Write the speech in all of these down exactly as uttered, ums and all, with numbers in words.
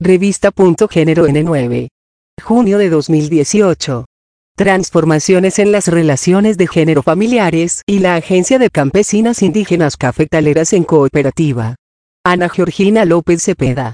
Revista Punto Género N nueve. Junio de dos mil dieciocho. Transformaciones en las relaciones de género familiares y la Agencia de Campesinas Indígenas Cafetaleras en Cooperativa. Ana Georgina López Cepeda.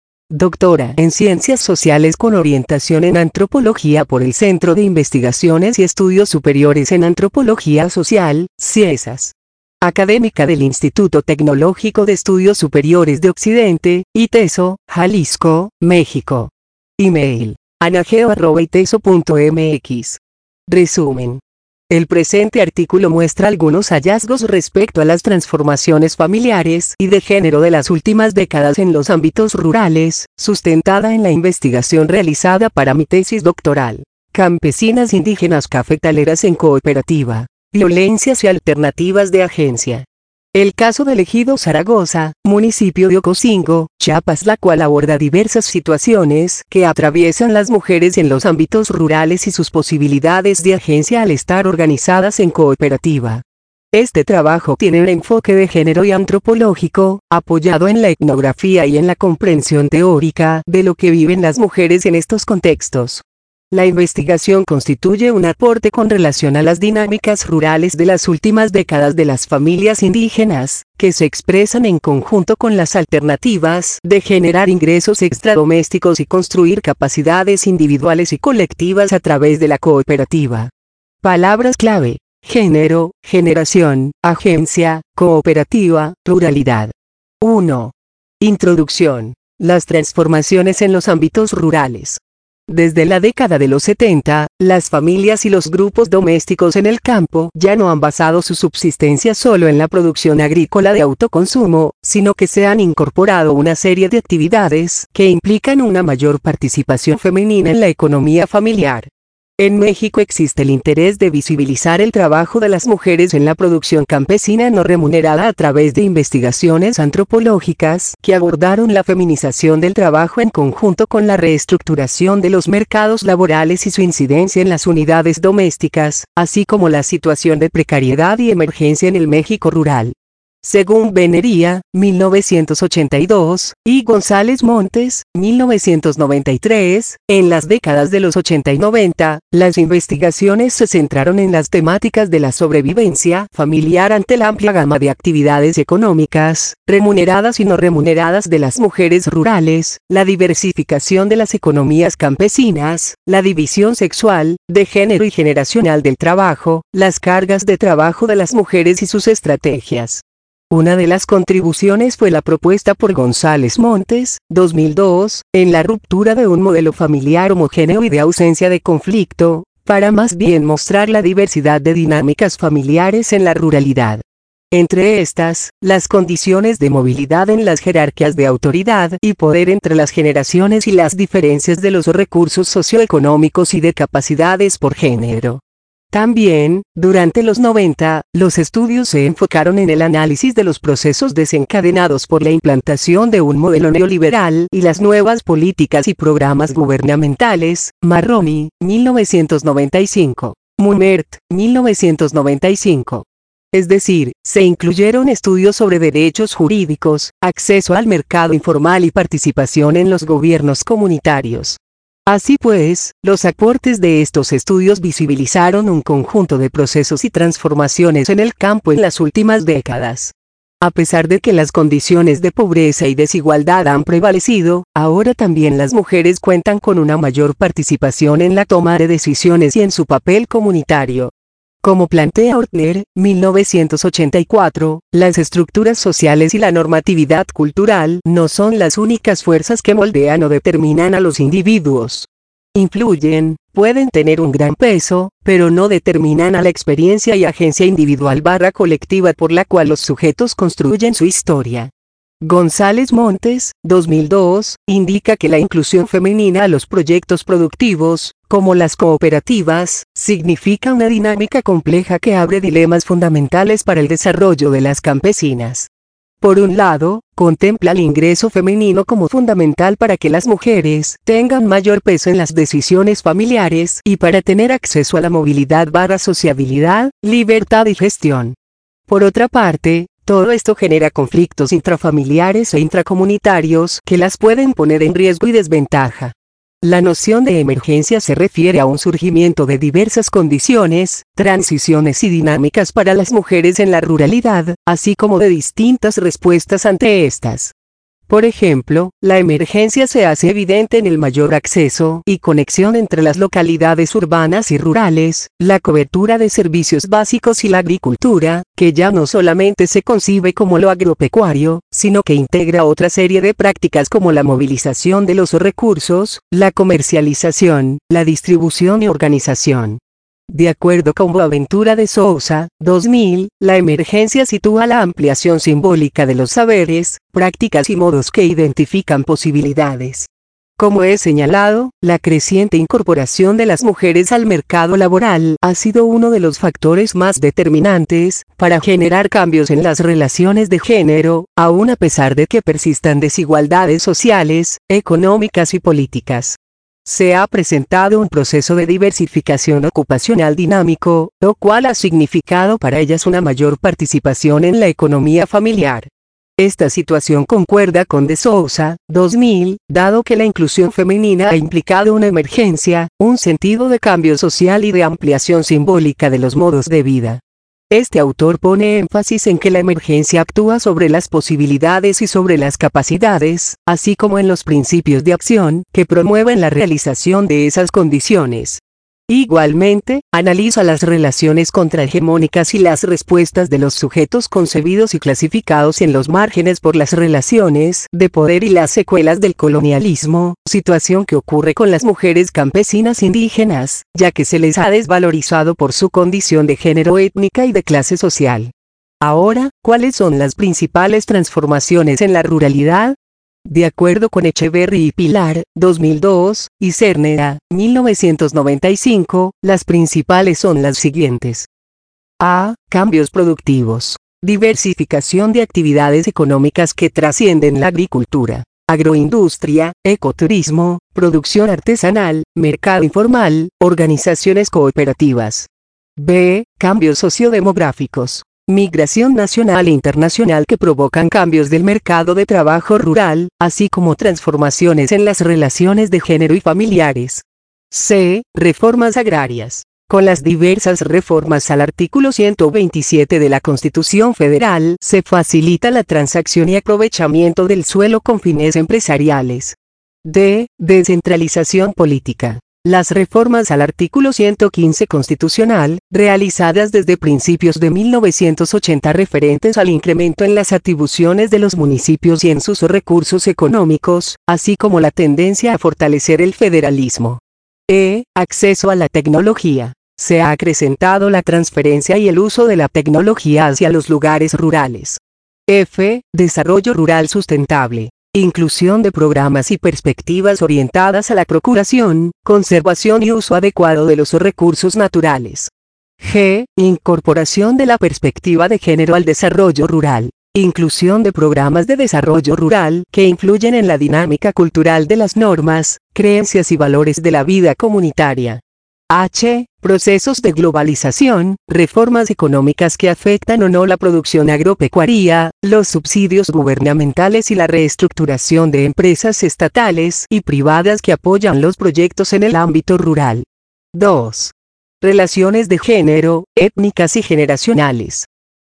Doctora en Ciencias Sociales con orientación en Antropología por el Centro de Investigaciones y Estudios Superiores en Antropología Social, CIESAS. Académica del Instituto Tecnológico de Estudios Superiores de Occidente, ITESO, Jalisco, México. Email: anageo arroba iteso punto mx. Resumen. El presente artículo muestra algunos hallazgos respecto a las transformaciones familiares y de género de las últimas décadas en los ámbitos rurales, sustentada en la investigación realizada para mi tesis doctoral. Campesinas indígenas cafetaleras en cooperativa. Violencias y alternativas de agencia. El caso del ejido Zaragoza, municipio de Ocosingo, Chiapas, la cual aborda diversas situaciones que atraviesan las mujeres en los ámbitos rurales y sus posibilidades de agencia al estar organizadas en cooperativa. Este trabajo tiene un enfoque de género y antropológico, apoyado en la etnografía y en la comprensión teórica de lo que viven las mujeres en estos contextos. La investigación constituye un aporte con relación a las dinámicas rurales de las últimas décadas de las familias indígenas, que se expresan en conjunto con las alternativas de generar ingresos extradomésticos y construir capacidades individuales y colectivas a través de la cooperativa. Palabras clave: género, generación, agencia, cooperativa, ruralidad. uno. Introducción. Las transformaciones en los ámbitos rurales. Desde la década de los setenta, las familias y los grupos domésticos en el campo ya no han basado su subsistencia solo en la producción agrícola de autoconsumo, sino que se han incorporado una serie de actividades que implican una mayor participación femenina en la economía familiar. En México existe el interés de visibilizar el trabajo de las mujeres en la producción campesina no remunerada a través de investigaciones antropológicas que abordaron la feminización del trabajo en conjunto con la reestructuración de los mercados laborales y su incidencia en las unidades domésticas, así como la situación de precariedad y emergencia en el México rural. Según Benería, mil novecientos ochenta y dos, y González Montes, mil novecientos noventa y tres, en las décadas de los ochenta y noventa, las investigaciones se centraron en las temáticas de la sobrevivencia familiar ante la amplia gama de actividades económicas, remuneradas y no remuneradas de las mujeres rurales, la diversificación de las economías campesinas, la división sexual, de género y generacional del trabajo, las cargas de trabajo de las mujeres y sus estrategias. Una de las contribuciones fue la propuesta por González Montes, dos mil dos, en la ruptura de un modelo familiar homogéneo y de ausencia de conflicto, para más bien mostrar la diversidad de dinámicas familiares en la ruralidad. Entre estas, las condiciones de movilidad en las jerarquías de autoridad y poder entre las generaciones y las diferencias de los recursos socioeconómicos y de capacidades por género. También, durante los noventa, los estudios se enfocaron en el análisis de los procesos desencadenados por la implantación de un modelo neoliberal y las nuevas políticas y programas gubernamentales. Marroni, mil novecientos noventa y cinco. Munert, mil novecientos noventa y cinco. Es decir, se incluyeron estudios sobre derechos jurídicos, acceso al mercado informal y participación en los gobiernos comunitarios. Así pues, los aportes de estos estudios visibilizaron un conjunto de procesos y transformaciones en el campo en las últimas décadas. A pesar de que las condiciones de pobreza y desigualdad han prevalecido, ahora también las mujeres cuentan con una mayor participación en la toma de decisiones y en su papel comunitario. Como plantea Ortner, mil novecientos ochenta y cuatro, las estructuras sociales y la normatividad cultural no son las únicas fuerzas que moldean o determinan a los individuos. Influyen, pueden tener un gran peso, pero no determinan a la experiencia y agencia individual barra colectiva por la cual los sujetos construyen su historia. González Montes, dos mil dos, indica que la inclusión femenina a los proyectos productivos, como las cooperativas, significa una dinámica compleja que abre dilemas fundamentales para el desarrollo de las campesinas. Por un lado, contempla el ingreso femenino como fundamental para que las mujeres tengan mayor peso en las decisiones familiares y para tener acceso a la movilidad barra sociabilidad, libertad y gestión. Por otra parte, Todo esto genera conflictos intrafamiliares e intracomunitarios que las pueden poner en riesgo y desventaja. La noción de emergencia se refiere a un surgimiento de diversas condiciones, transiciones y dinámicas para las mujeres en la ruralidad, así como de distintas respuestas ante estas. Por ejemplo, la emergencia se hace evidente en el mayor acceso y conexión entre las localidades urbanas y rurales, la cobertura de servicios básicos y la agricultura, que ya no solamente se concibe como lo agropecuario, sino que integra otra serie de prácticas como la movilización de los recursos, la comercialización, la distribución y organización. De acuerdo con Boaventura de Sousa, dos mil, la emergencia sitúa la ampliación simbólica de los saberes, prácticas y modos que identifican posibilidades. Como he señalado, la creciente incorporación de las mujeres al mercado laboral ha sido uno de los factores más determinantes para generar cambios en las relaciones de género, aun a pesar de que persistan desigualdades sociales, económicas y políticas. Se ha presentado un proceso de diversificación ocupacional dinámico, lo cual ha significado para ellas una mayor participación en la economía familiar. Esta situación concuerda con de Sousa, dos mil, dado que la inclusión femenina ha implicado una emergencia, un sentido de cambio social y de ampliación simbólica de los modos de vida. Este autor pone énfasis en que la emergencia actúa sobre las posibilidades y sobre las capacidades, así como en los principios de acción que promueven la realización de esas condiciones. Igualmente, analiza las relaciones contrahegemónicas y las respuestas de los sujetos concebidos y clasificados en los márgenes por las relaciones de poder y las secuelas del colonialismo, situación que ocurre con las mujeres campesinas indígenas, ya que se les ha desvalorizado por su condición de género étnica y de clase social. Ahora, ¿cuáles son las principales transformaciones en la ruralidad? De acuerdo con Echeverry y Pilar, dos mil dos, y Cernera, mil novecientos noventa y cinco, las principales son las siguientes. A. Cambios productivos. Diversificación de actividades económicas que trascienden la agricultura, agroindustria, ecoturismo, producción artesanal, mercado informal, organizaciones cooperativas. B. Cambios sociodemográficos. Migración nacional e internacional que provocan cambios del mercado de trabajo rural, así como transformaciones en las relaciones de género y familiares. C. Reformas agrarias. Con las diversas reformas al artículo ciento veintisiete de la Constitución Federal, se facilita la transacción y aprovechamiento del suelo con fines empresariales. D. Descentralización política. Las reformas al artículo ciento quince constitucional, realizadas desde principios de mil novecientos ochenta referentes al incremento en las atribuciones de los municipios y en sus recursos económicos, así como la tendencia a fortalecer el federalismo. E. Acceso a la tecnología. Se ha acrecentado la transferencia y el uso de la tecnología hacia los lugares rurales. F. Desarrollo rural sustentable. Inclusión de programas y perspectivas orientadas a la procuración, conservación y uso adecuado de los recursos naturales. G. Incorporación de la perspectiva de género al desarrollo rural. Inclusión de programas de desarrollo rural que influyen en la dinámica cultural de las normas, creencias y valores de la vida comunitaria. H. Procesos de globalización, reformas económicas que afectan o no la producción agropecuaria, los subsidios gubernamentales y la reestructuración de empresas estatales y privadas que apoyan los proyectos en el ámbito rural. dos. Relaciones de género, étnicas y generacionales.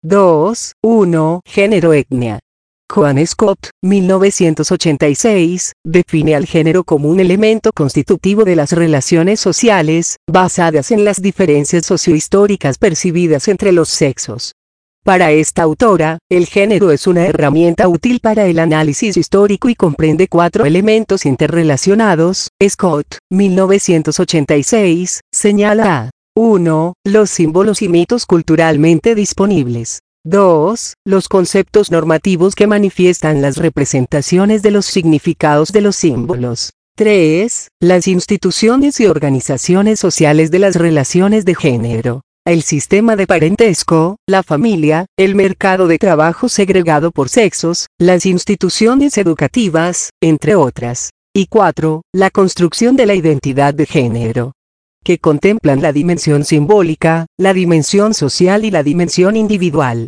dos punto uno. Género-etnia. Joan Scott, mil novecientos ochenta y seis, define al género como un elemento constitutivo de las relaciones sociales, basadas en las diferencias sociohistóricas percibidas entre los sexos. Para esta autora, el género es una herramienta útil para el análisis histórico y comprende cuatro elementos interrelacionados. Scott, mil novecientos ochenta y seis, señala a uno. Los símbolos y mitos culturalmente disponibles. dos. Los conceptos normativos que manifiestan las representaciones de los significados de los símbolos. tres. Las instituciones y organizaciones sociales de las relaciones de género. El sistema de parentesco, la familia, el mercado de trabajo segregado por sexos, las instituciones educativas, entre otras. Y cuatro. La construcción de la identidad de género, que contemplan la dimensión simbólica, la dimensión social y la dimensión individual.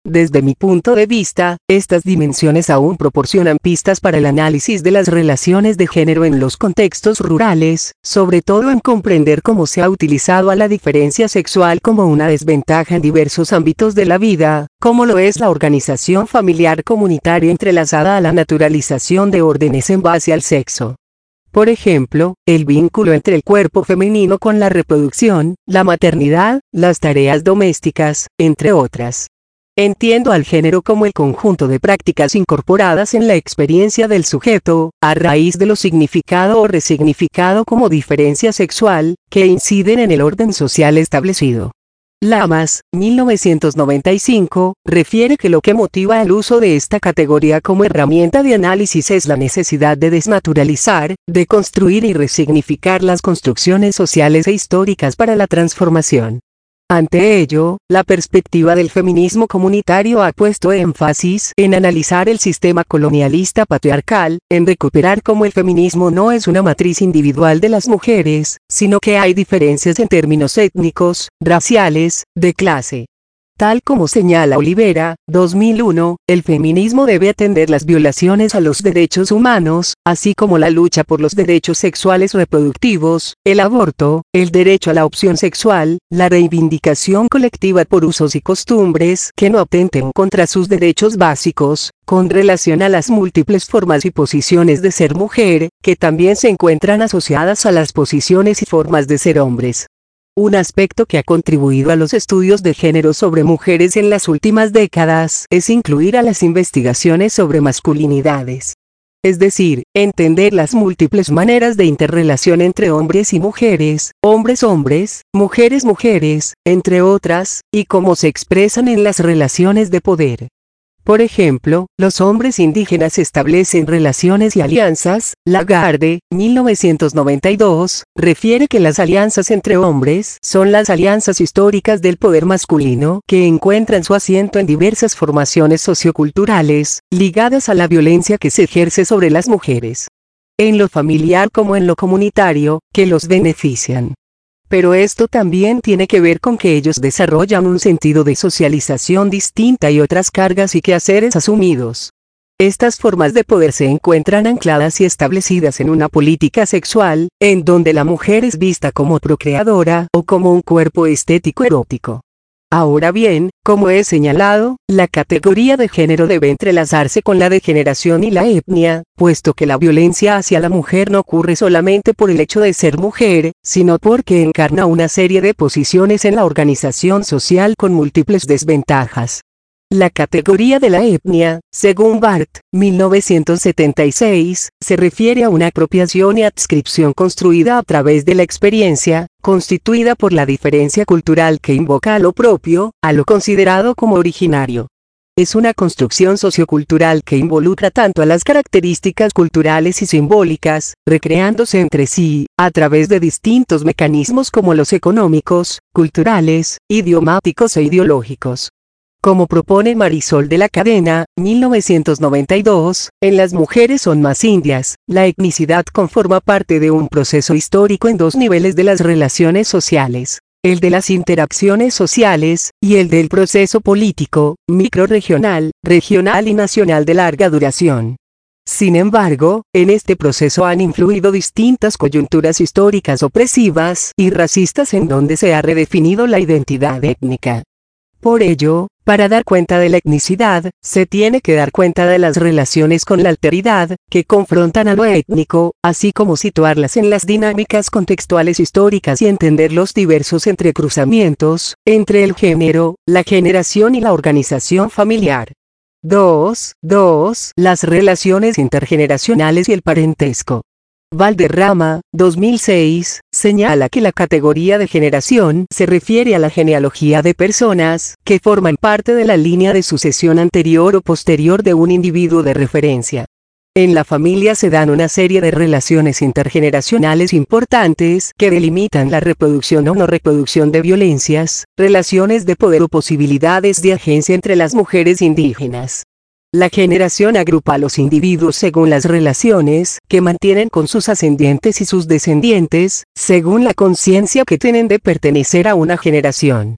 Desde mi punto de vista, estas dimensiones aún proporcionan pistas para el análisis de las relaciones de género en los contextos rurales, sobre todo en comprender cómo se ha utilizado a la diferencia sexual como una desventaja en diversos ámbitos de la vida, como lo es la organización familiar comunitaria entrelazada a la naturalización de órdenes en base al sexo. Por ejemplo, el vínculo entre el cuerpo femenino con la reproducción, la maternidad, las tareas domésticas, entre otras. Entiendo al género como el conjunto de prácticas incorporadas en la experiencia del sujeto, a raíz de lo significado o resignificado como diferencia sexual, que inciden en el orden social establecido. Lamas, mil novecientos noventa y cinco, refiere que lo que motiva el uso de esta categoría como herramienta de análisis es la necesidad de desnaturalizar, de construir y resignificar las construcciones sociales e históricas para la transformación. Ante ello, la perspectiva del feminismo comunitario ha puesto énfasis en analizar el sistema colonialista patriarcal, en recuperar cómo el feminismo no es una matriz individual de las mujeres, sino que hay diferencias en términos étnicos, raciales, de clase. Tal como señala Olivera, dos mil uno, el feminismo debe atender las violaciones a los derechos humanos, así como la lucha por los derechos sexuales reproductivos, el aborto, el derecho a la opción sexual, la reivindicación colectiva por usos y costumbres que no atenten contra sus derechos básicos, con relación a las múltiples formas y posiciones de ser mujer, que también se encuentran asociadas a las posiciones y formas de ser hombres. Un aspecto que ha contribuido a los estudios de género sobre mujeres en las últimas décadas es incluir a las investigaciones sobre masculinidades. Es decir, entender las múltiples maneras de interrelación entre hombres y mujeres, hombres-hombres, mujeres-mujeres, entre otras, y cómo se expresan en las relaciones de poder. Por ejemplo, los hombres indígenas establecen relaciones y alianzas. Lagarde, mil novecientos noventa y dos, refiere que las alianzas entre hombres son las alianzas históricas del poder masculino que encuentran su asiento en diversas formaciones socioculturales, ligadas a la violencia que se ejerce sobre las mujeres. En lo familiar como en lo comunitario, que los benefician. Pero esto también tiene que ver con que ellos desarrollan un sentido de socialización distinta y otras cargas y quehaceres asumidos. Estas formas de poder se encuentran ancladas y establecidas en una política sexual, en donde la mujer es vista como procreadora o como un cuerpo estético erótico. Ahora bien, como he señalado, la categoría de género debe entrelazarse con la de generación y la etnia, puesto que la violencia hacia la mujer no ocurre solamente por el hecho de ser mujer, sino porque encarna una serie de posiciones en la organización social con múltiples desventajas. La categoría de la etnia, según Barth, mil novecientos setenta y seis, se refiere a una apropiación y adscripción construida a través de la experiencia, constituida por la diferencia cultural que invoca a lo propio, a lo considerado como originario. Es una construcción sociocultural que involucra tanto a las características culturales y simbólicas, recreándose entre sí, a través de distintos mecanismos como los económicos, culturales, idiomáticos e ideológicos. Como propone Marisol de la Cadena, mil novecientos noventa y dos, en Las mujeres son más indias, la etnicidad conforma parte de un proceso histórico en dos niveles de las relaciones sociales, el de las interacciones sociales, y el del proceso político, microrregional, regional y nacional de larga duración. Sin embargo, en este proceso han influido distintas coyunturas históricas opresivas y racistas en donde se ha redefinido la identidad étnica. Por ello, para dar cuenta de la etnicidad, se tiene que dar cuenta de las relaciones con la alteridad, que confrontan a lo étnico, así como situarlas en las dinámicas contextuales históricas y entender los diversos entrecruzamientos, entre el género, la generación y la organización familiar. dos. dos. Las relaciones intergeneracionales y el parentesco. Valderrama, dos mil seis, señala que la categoría de generación se refiere a la genealogía de personas que forman parte de la línea de sucesión anterior o posterior de un individuo de referencia. En la familia se dan una serie de relaciones intergeneracionales importantes que delimitan la reproducción o no reproducción de violencias, relaciones de poder o posibilidades de agencia entre las mujeres indígenas. La generación agrupa a los individuos según las relaciones que mantienen con sus ascendientes y sus descendientes, según la conciencia que tienen de pertenecer a una generación.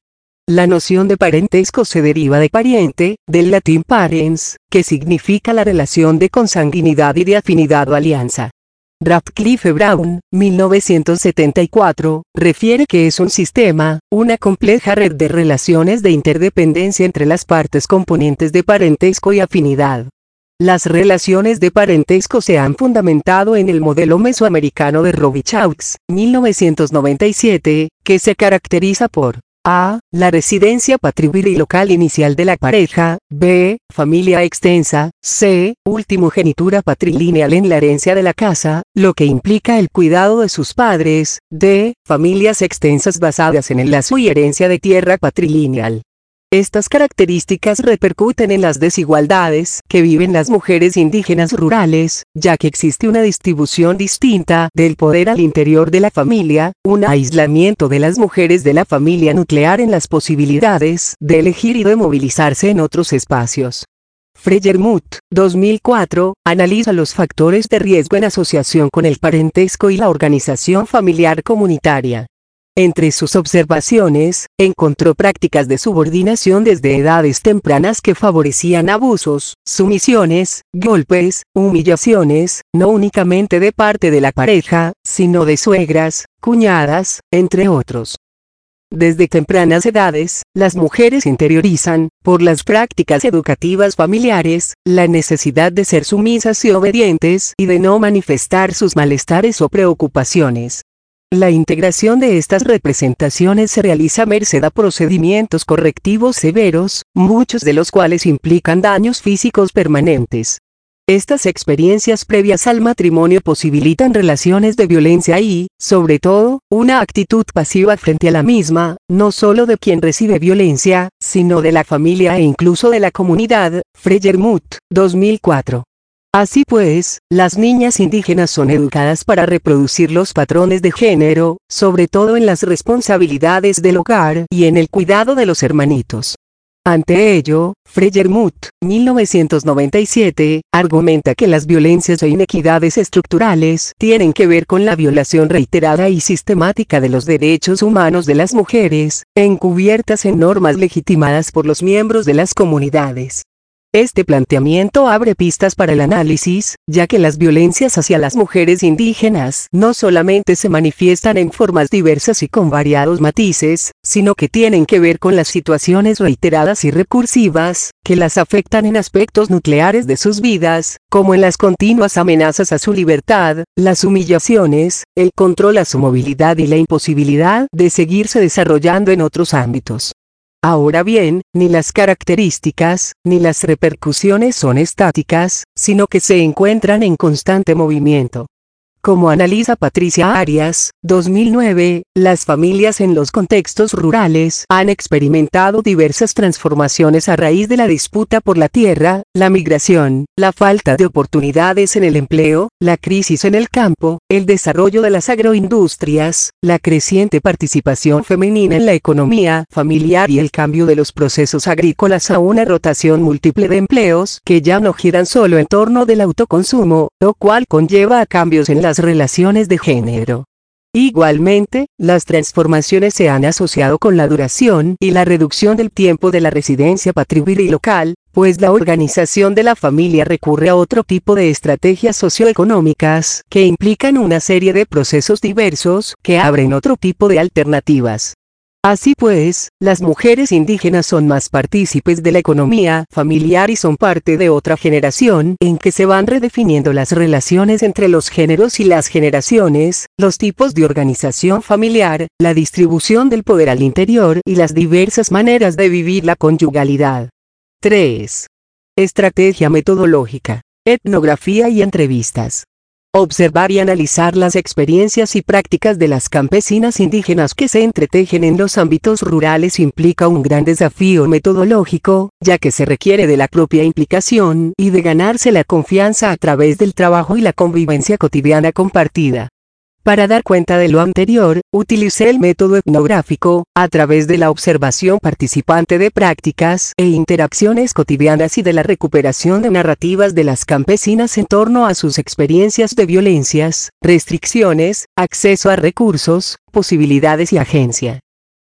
La noción de parentesco se deriva de pariente, del latín parens, que significa la relación de consanguinidad y de afinidad o alianza. Radcliffe Brown, mil novecientos setenta y cuatro, refiere que es un sistema, una compleja red de relaciones de interdependencia entre las partes componentes de parentesco y afinidad. Las relaciones de parentesco se han fundamentado en el modelo mesoamericano de Robichaux, mil novecientos noventa y siete, que se caracteriza por A. La residencia patrilineal inicial de la pareja. B. Familia extensa. C. Ultimogenitura patrilineal en la herencia de la casa, lo que implica el cuidado de sus padres. D. Familias extensas basadas en el lazo y herencia de tierra patrilineal. Estas características repercuten en las desigualdades que viven las mujeres indígenas rurales, ya que existe una distribución distinta del poder al interior de la familia, un aislamiento de las mujeres de la familia nuclear en las posibilidades de elegir y de movilizarse en otros espacios. Freyermuth, dos mil cuatro, analiza los factores de riesgo en asociación con el parentesco y la organización familiar comunitaria. Entre sus observaciones, encontró prácticas de subordinación desde edades tempranas que favorecían abusos, sumisiones, golpes, humillaciones, no únicamente de parte de la pareja, sino de suegras, cuñadas, entre otros. Desde tempranas edades, las mujeres interiorizan, por las prácticas educativas familiares, la necesidad de ser sumisas y obedientes y de no manifestar sus malestares o preocupaciones. La integración de estas representaciones se realiza merced a procedimientos correctivos severos, muchos de los cuales implican daños físicos permanentes. Estas experiencias previas al matrimonio posibilitan relaciones de violencia y, sobre todo, una actitud pasiva frente a la misma, no solo de quien recibe violencia, sino de la familia e incluso de la comunidad. Freyermuth, dos mil cuatro. Así pues, las niñas indígenas son educadas para reproducir los patrones de género, sobre todo en las responsabilidades del hogar y en el cuidado de los hermanitos. Ante ello, Freyermuth, mil novecientos noventa y siete, argumenta que las violencias e inequidades estructurales tienen que ver con la violación reiterada y sistemática de los derechos humanos de las mujeres, encubiertas en normas legitimadas por los miembros de las comunidades. Este planteamiento abre pistas para el análisis, ya que las violencias hacia las mujeres indígenas no solamente se manifiestan en formas diversas y con variados matices, sino que tienen que ver con las situaciones reiteradas y recursivas, que las afectan en aspectos nucleares de sus vidas, como en las continuas amenazas a su libertad, las humillaciones, el control a su movilidad y la imposibilidad de seguirse desarrollando en otros ámbitos. Ahora bien, ni las características, ni las repercusiones son estáticas, sino que se encuentran en constante movimiento. Como analiza Patricia Arias, dos mil nueve, las familias en los contextos rurales han experimentado diversas transformaciones a raíz de la disputa por la tierra, la migración, la falta de oportunidades en el empleo, la crisis en el campo, el desarrollo de las agroindustrias, la creciente participación femenina en la economía familiar y el cambio de los procesos agrícolas a una rotación múltiple de empleos que ya no giran solo en torno del autoconsumo, lo cual conlleva a cambios en las relaciones de género. Igualmente, las transformaciones se han asociado con la duración y la reducción del tiempo de la residencia patrilineal, pues la organización de la familia recurre a otro tipo de estrategias socioeconómicas que implican una serie de procesos diversos que abren otro tipo de alternativas. Así pues, las mujeres indígenas son más partícipes de la economía familiar y son parte de otra generación en que se van redefiniendo las relaciones entre los géneros y las generaciones, los tipos de organización familiar, la distribución del poder al interior y las diversas maneras de vivir la conyugalidad. tres. Estrategia metodológica, etnografía y entrevistas. Observar y analizar las experiencias y prácticas de las campesinas indígenas que se entretejen en los ámbitos rurales implica un gran desafío metodológico, ya que se requiere de la propia implicación y de ganarse la confianza a través del trabajo y la convivencia cotidiana compartida. Para dar cuenta de lo anterior, utilicé el método etnográfico, a través de la observación participante de prácticas e interacciones cotidianas y de la recuperación de narrativas de las campesinas en torno a sus experiencias de violencias, restricciones, acceso a recursos, posibilidades y agencia.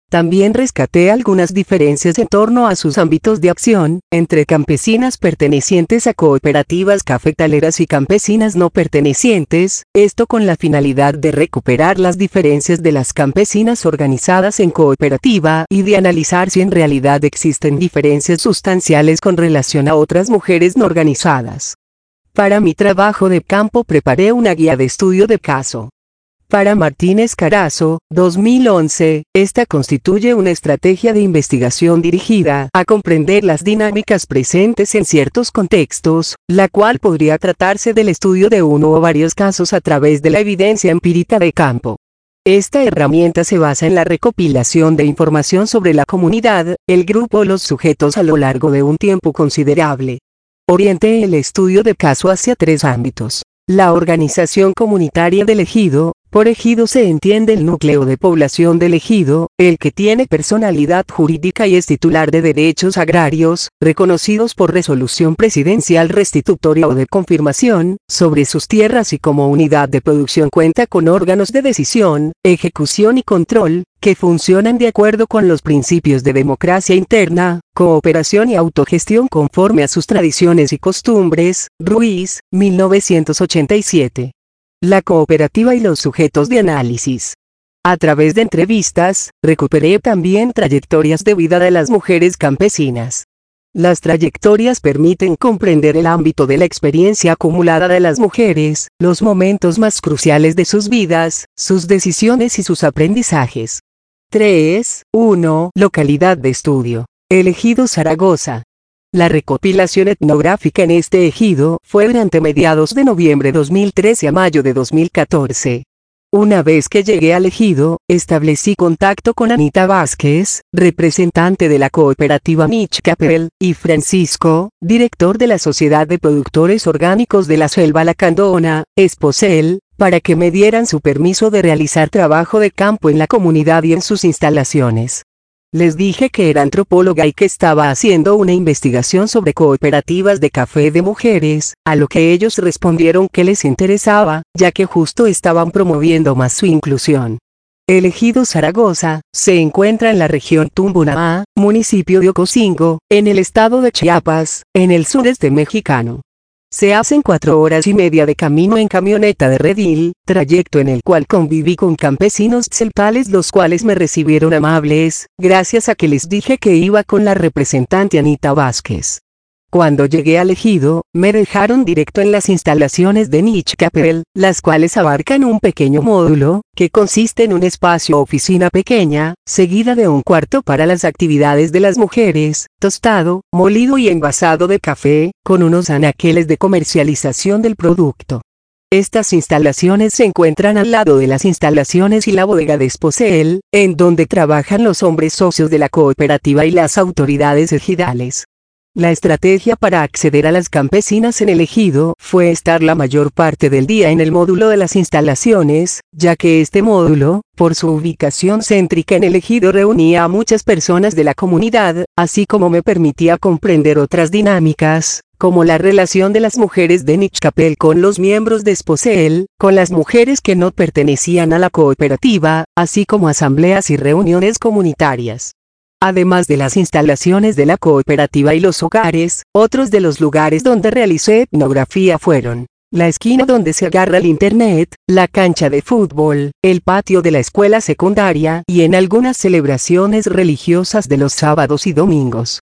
También rescaté algunas diferencias en torno a sus ámbitos de acción, entre campesinas pertenecientes a cooperativas cafetaleras y campesinas no pertenecientes, esto con la finalidad de recuperar las diferencias de las campesinas organizadas en cooperativa y de analizar si en realidad existen diferencias sustanciales con relación a otras mujeres no organizadas. Para mi trabajo de campo preparé una guía de estudio de caso. Para Martínez Carazo, dos mil once, esta constituye una estrategia de investigación dirigida a comprender las dinámicas presentes en ciertos contextos, la cual podría tratarse del estudio de uno o varios casos a través de la evidencia empírica de campo. Esta herramienta se basa en la recopilación de información sobre la comunidad, el grupo o los sujetos a lo largo de un tiempo considerable. Orienté el estudio de caso hacia tres ámbitos. La organización comunitaria del ejido. Por ejido se entiende el núcleo de población del ejido, el que tiene personalidad jurídica y es titular de derechos agrarios, reconocidos por resolución presidencial restitutoria o de confirmación, sobre sus tierras y como unidad de producción cuenta con órganos de decisión, ejecución y control, que funcionan de acuerdo con los principios de democracia interna, cooperación y autogestión conforme a sus tradiciones y costumbres. Ruiz, mil novecientos ochenta y siete. La cooperativa y los sujetos de análisis. A través de entrevistas, recuperé también trayectorias de vida de las mujeres campesinas. Las trayectorias permiten comprender el ámbito de la experiencia acumulada de las mujeres, los momentos más cruciales de sus vidas, sus decisiones y sus aprendizajes. tres. uno. Localidad de estudio. El ejido Zaragoza. La recopilación etnográfica en este ejido fue durante mediados de noviembre de dos mil trece a mayo de dos mil catorce. Una vez que llegué al ejido, establecí contacto con Anita Vázquez, representante de la cooperativa Mixcapel, y Francisco, director de la Sociedad de Productores Orgánicos de la Selva Lacandona, Esposel, para que me dieran su permiso de realizar trabajo de campo en la comunidad y en sus instalaciones. Les dije que era antropóloga y que estaba haciendo una investigación sobre cooperativas de café de mujeres, a lo que ellos respondieron que les interesaba, ya que justo estaban promoviendo más su inclusión. El ejido Zaragoza se encuentra en la región Tumbunaá, municipio de Ocosingo, en el estado de Chiapas, en el sureste mexicano. Se hacen cuatro horas y media de camino en camioneta de redil, trayecto en el cual conviví con campesinos tzelpales los cuales me recibieron amables, gracias a que les dije que iba con la representante Anita Vázquez. Cuando llegué al ejido, me dejaron directo en las instalaciones de Mixcapel, las cuales abarcan un pequeño módulo, que consiste en un espacio oficina pequeña, seguida de un cuarto para las actividades de las mujeres, tostado, molido y envasado de café, con unos anaqueles de comercialización del producto. Estas instalaciones se encuentran al lado de las instalaciones y la bodega de Esposel, en donde trabajan los hombres socios de la cooperativa y las autoridades ejidales. La estrategia para acceder a las campesinas en el ejido fue estar la mayor parte del día en el módulo de las instalaciones, ya que este módulo, por su ubicación céntrica en el ejido, reunía a muchas personas de la comunidad, así como me permitía comprender otras dinámicas, como la relación de las mujeres de Mixcapel con los miembros de Esposel, con las mujeres que no pertenecían a la cooperativa, así como asambleas y reuniones comunitarias. Además de las instalaciones de la cooperativa y los hogares, otros de los lugares donde realicé etnografía fueron la esquina donde se agarra el internet, la cancha de fútbol, el patio de la escuela secundaria y en algunas celebraciones religiosas de los sábados y domingos.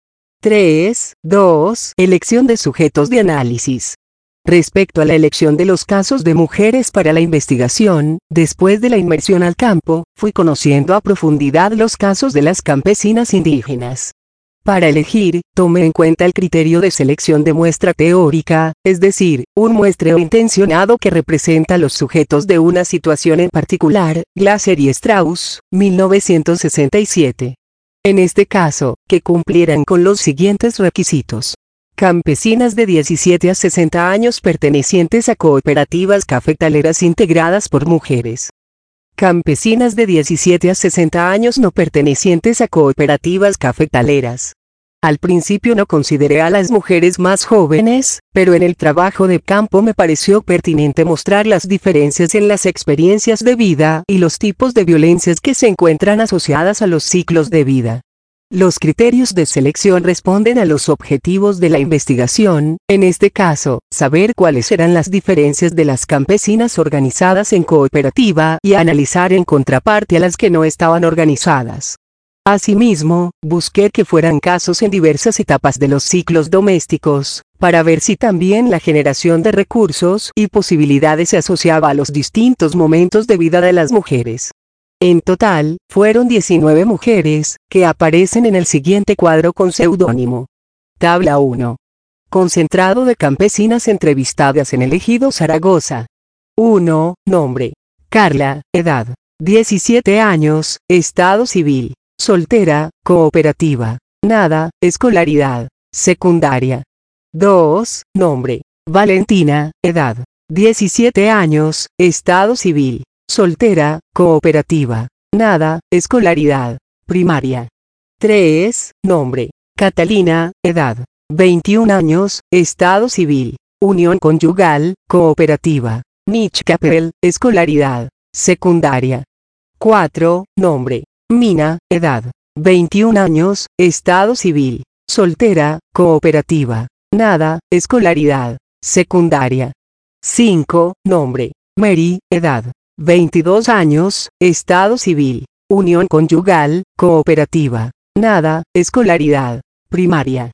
tres. dos. Elección de sujetos de análisis. Respecto a la elección de los casos de mujeres para la investigación, después de la inmersión al campo, fui conociendo a profundidad los casos de las campesinas indígenas. Para elegir, tomé en cuenta el criterio de selección de muestra teórica, es decir, un muestreo intencionado que representa a los sujetos de una situación en particular. Glaser y Strauss, mil novecientos sesenta y siete. En este caso, que cumplieran con los siguientes requisitos. Campesinas de diecisiete a sesenta años pertenecientes a cooperativas cafetaleras integradas por mujeres. Campesinas de diecisiete a sesenta años no pertenecientes a cooperativas cafetaleras. Al principio no consideré a las mujeres más jóvenes, pero en el trabajo de campo me pareció pertinente mostrar las diferencias en las experiencias de vida y los tipos de violencias que se encuentran asociadas a los ciclos de vida. Los criterios de selección responden a los objetivos de la investigación, en este caso, saber cuáles eran las diferencias de las campesinas organizadas en cooperativa y analizar en contraparte a las que no estaban organizadas. Asimismo, busqué que fueran casos en diversas etapas de los ciclos domésticos, para ver si también la generación de recursos y posibilidades se asociaba a los distintos momentos de vida de las mujeres. En total, fueron diecinueve mujeres, que aparecen en el siguiente cuadro con seudónimo. Tabla uno. Concentrado de campesinas entrevistadas en el Ejido Zaragoza. uno. Nombre. Carla, edad. diecisiete años, estado civil. Soltera, cooperativa. Nada, escolaridad. Secundaria. dos. Nombre. Valentina, edad. diecisiete años, estado civil. Soltera, cooperativa. Nada, escolaridad. Primaria. tres. Nombre. Catalina, edad. veintiún años, estado civil. Unión conyugal, cooperativa. Nichcapel, escolaridad. Secundaria. cuatro. Nombre. Mina, edad. veintiún años, estado civil. Soltera, cooperativa. Nada, escolaridad. Secundaria. cinco. Nombre. Mary, edad. veintidós años, estado civil. Unión conyugal, cooperativa. Nada, escolaridad. Primaria.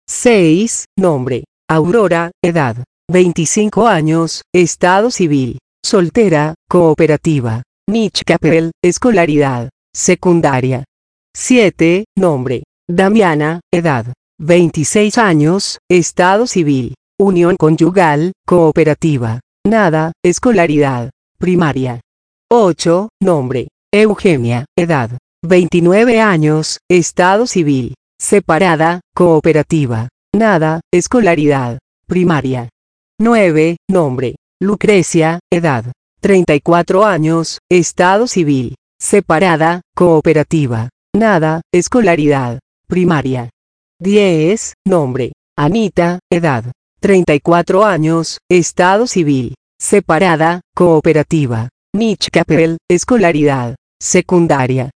seis. Nombre. Aurora, edad. veinticinco años, estado civil. Soltera, cooperativa. Nichcapel, escolaridad. Secundaria. siete. Nombre. Damiana, edad. veintiséis años, estado civil. Unión conyugal, cooperativa. Nada, escolaridad. Primaria. ocho. Nombre. Eugenia, edad. veintinueve años, estado civil. Separada, cooperativa. Nada, escolaridad. Primaria. nueve. Nombre. Lucrecia, edad. treinta y cuatro años, estado civil. Separada, cooperativa. Nada, escolaridad. Primaria. diez. Nombre. Anita, edad. treinta y cuatro años, estado civil. Separada, cooperativa. Nichcapel, escolaridad. Secundaria.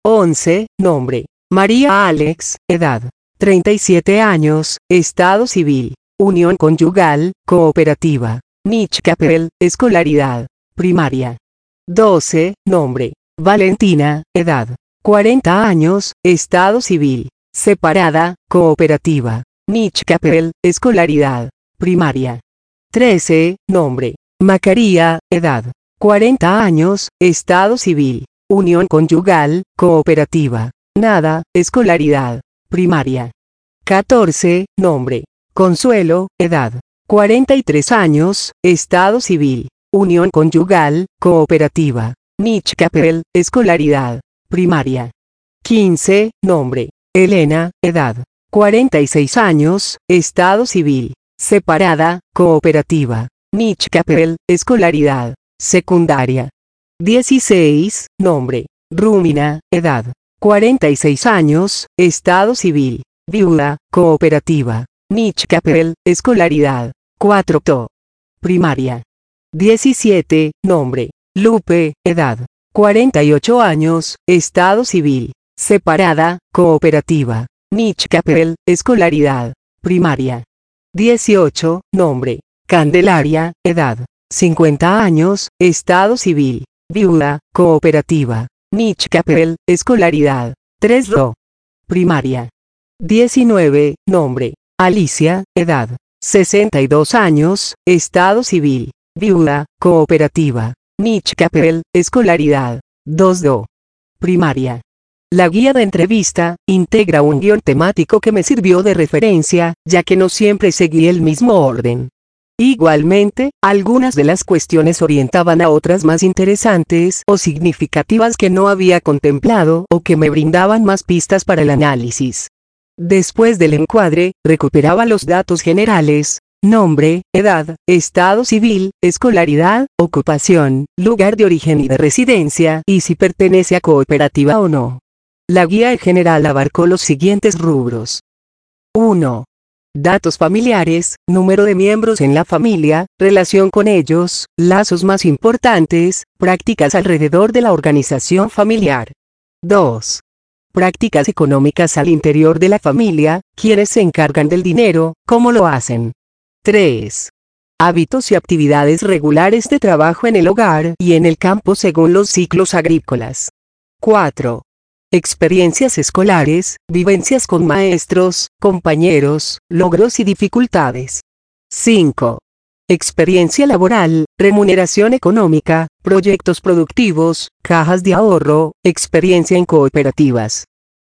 once. Nombre. María Alex, edad. treinta y siete años, estado civil. Unión conyugal, cooperativa. Nichcapel, escolaridad. Primaria. doce. Nombre. Valentina, edad. cuarenta años, estado civil. Separada, cooperativa. Nichcapel, escolaridad. Primaria. trece. Nombre. Macaría, edad. cuarenta años, estado civil. Unión conyugal, cooperativa. Nada, escolaridad. Primaria. catorce. Nombre. Consuelo, edad. cuarenta y tres años, estado civil. Unión conyugal, cooperativa. Nichcapel, escolaridad. Primaria. quince. Nombre. Elena, edad. cuarenta y seis años, estado civil. Separada, cooperativa. Nichcapel, escolaridad. Secundaria. dieciséis. Nombre. Rúmina, edad. cuarenta y seis años, estado civil. Viuda, cooperativa. Nichcapel, escolaridad. cuatro. Primaria. diecisiete. Nombre. Lupe, edad. cuarenta y ocho años, estado civil. Separada, cooperativa. Nichcapel, escolaridad. Primaria. dieciocho. Nombre. Candelaria, edad. cincuenta años, estado civil. Viuda, cooperativa. Nichcapel, escolaridad. tres. Primaria. diecinueve. Nombre. Alicia, edad. sesenta y dos años, estado civil. Viuda, cooperativa. Nichcapel, escolaridad. dos. Primaria. La guía de entrevista integra un guión temático que me sirvió de referencia, ya que no siempre seguí el mismo orden. Igualmente, algunas de las cuestiones orientaban a otras más interesantes o significativas que no había contemplado o que me brindaban más pistas para el análisis. Después del encuadre, recuperaba los datos generales: nombre, edad, estado civil, escolaridad, ocupación, lugar de origen y de residencia, y si pertenece a cooperativa o no. La guía en general abarcó los siguientes rubros. uno. Datos familiares, número de miembros en la familia, relación con ellos, lazos más importantes, prácticas alrededor de la organización familiar. dos. Prácticas económicas al interior de la familia, quienes se encargan del dinero, cómo lo hacen. tres. Hábitos y actividades regulares de trabajo en el hogar y en el campo según los ciclos agrícolas. cuatro. Experiencias escolares, vivencias con maestros, compañeros, logros y dificultades. cinco. Experiencia laboral, remuneración económica, proyectos productivos, cajas de ahorro, experiencia en cooperativas.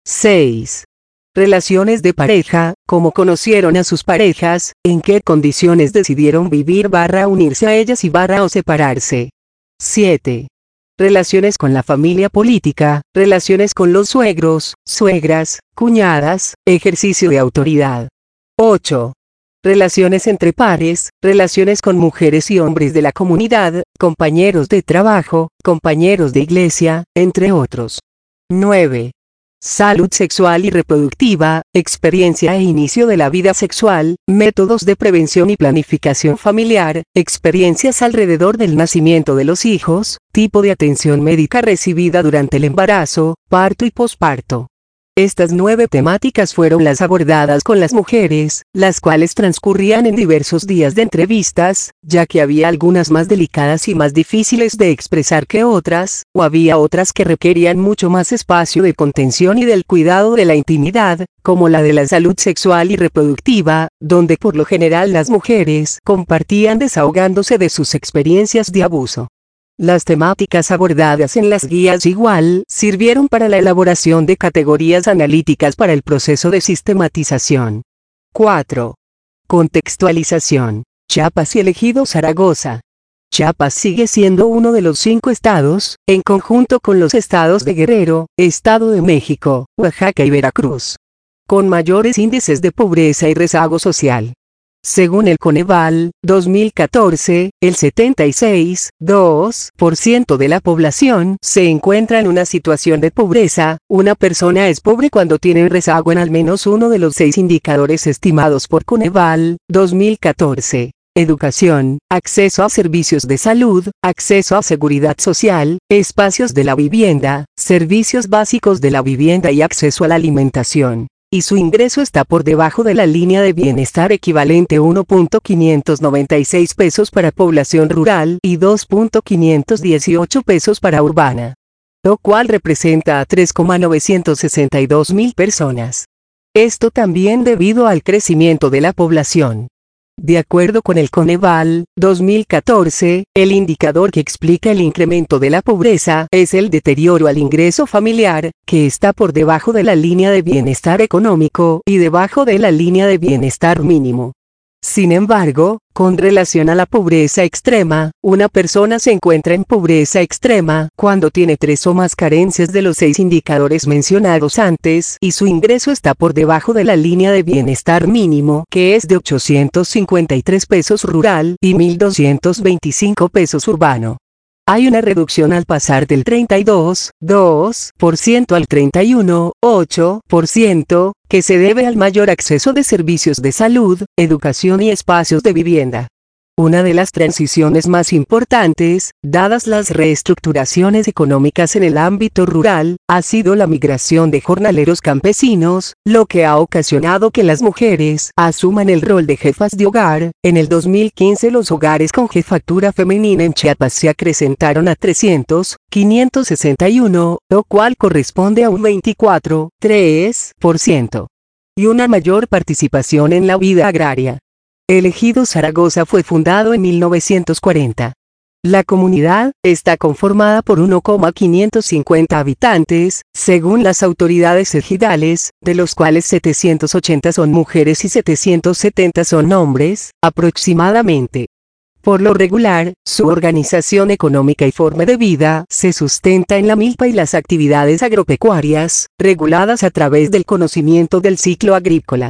seis. Relaciones de pareja, cómo conocieron a sus parejas, en qué condiciones decidieron vivir barra unirse a ellas y barra o separarse. siete. Relaciones con la familia política, relaciones con los suegros, suegras, cuñadas, ejercicio de autoridad. ocho. Relaciones entre pares, relaciones con mujeres y hombres de la comunidad, compañeros de trabajo, compañeros de iglesia, entre otros. nueve. Salud sexual y reproductiva, experiencia e inicio de la vida sexual, métodos de prevención y planificación familiar, experiencias alrededor del nacimiento de los hijos, tipo de atención médica recibida durante el embarazo, parto y posparto. Estas nueve temáticas fueron las abordadas con las mujeres, las cuales transcurrían en diversos días de entrevistas, ya que había algunas más delicadas y más difíciles de expresar que otras, o había otras que requerían mucho más espacio de contención y del cuidado de la intimidad, como la de la salud sexual y reproductiva, donde por lo general las mujeres compartían desahogándose de sus experiencias de abuso. Las temáticas abordadas en las guías igual sirvieron para la elaboración de categorías analíticas para el proceso de sistematización. cuatro. Contextualización. Chiapas y elegido Zaragoza. Chiapas sigue siendo uno de los cinco estados, en conjunto con los estados de Guerrero, Estado de México, Oaxaca y Veracruz, con mayores índices de pobreza y rezago social. Según el Coneval, dos mil catorce, el setenta y seis punto dos por ciento de la población se encuentra en una situación de pobreza. Una persona es pobre cuando tiene rezago en al menos uno de los seis indicadores estimados por Coneval, dos mil catorce. Educación, acceso a servicios de salud, acceso a seguridad social, espacios de la vivienda, servicios básicos de la vivienda y acceso a la alimentación. Y su ingreso está por debajo de la línea de bienestar equivalente a uno punto quinientos noventa y seis pesos para población rural y dos punto quinientos dieciocho pesos para urbana, lo cual representa a tres coma novecientos sesenta y dos mil personas. Esto también debido al crecimiento de la población. De acuerdo con el Coneval, dos mil catorce, el indicador que explica el incremento de la pobreza es el deterioro al ingreso familiar, que está por debajo de la línea de bienestar económico y debajo de la línea de bienestar mínimo. Sin embargo, con relación a la pobreza extrema, una persona se encuentra en pobreza extrema cuando tiene tres o más carencias de los seis indicadores mencionados antes y su ingreso está por debajo de la línea de bienestar mínimo, que es de ochocientos cincuenta y tres pesos rural y mil doscientos veinticinco pesos urbano. Hay una reducción al pasar del treinta y dos punto dos por ciento al treinta y uno punto ocho por ciento, que se debe al mayor acceso de servicios de salud, educación y espacios de vivienda. Una de las transiciones más importantes, dadas las reestructuraciones económicas en el ámbito rural, ha sido la migración de jornaleros campesinos, lo que ha ocasionado que las mujeres asuman el rol de jefas de hogar. En el dos mil quince los hogares con jefatura femenina en Chiapas se acrecentaron a trescientos, quinientos sesenta y uno, lo cual corresponde a un veinticuatro punto tres por ciento. Y una mayor participación en la vida agraria. El ejido Zaragoza fue fundado en mil novecientos cuarenta. La comunidad está conformada por uno coma quinientos cincuenta habitantes, según las autoridades ejidales, de los cuales setecientos ochenta son mujeres y setecientos setenta son hombres, aproximadamente. Por lo regular, su organización económica y forma de vida se sustenta en la milpa y las actividades agropecuarias, reguladas a través del conocimiento del ciclo agrícola.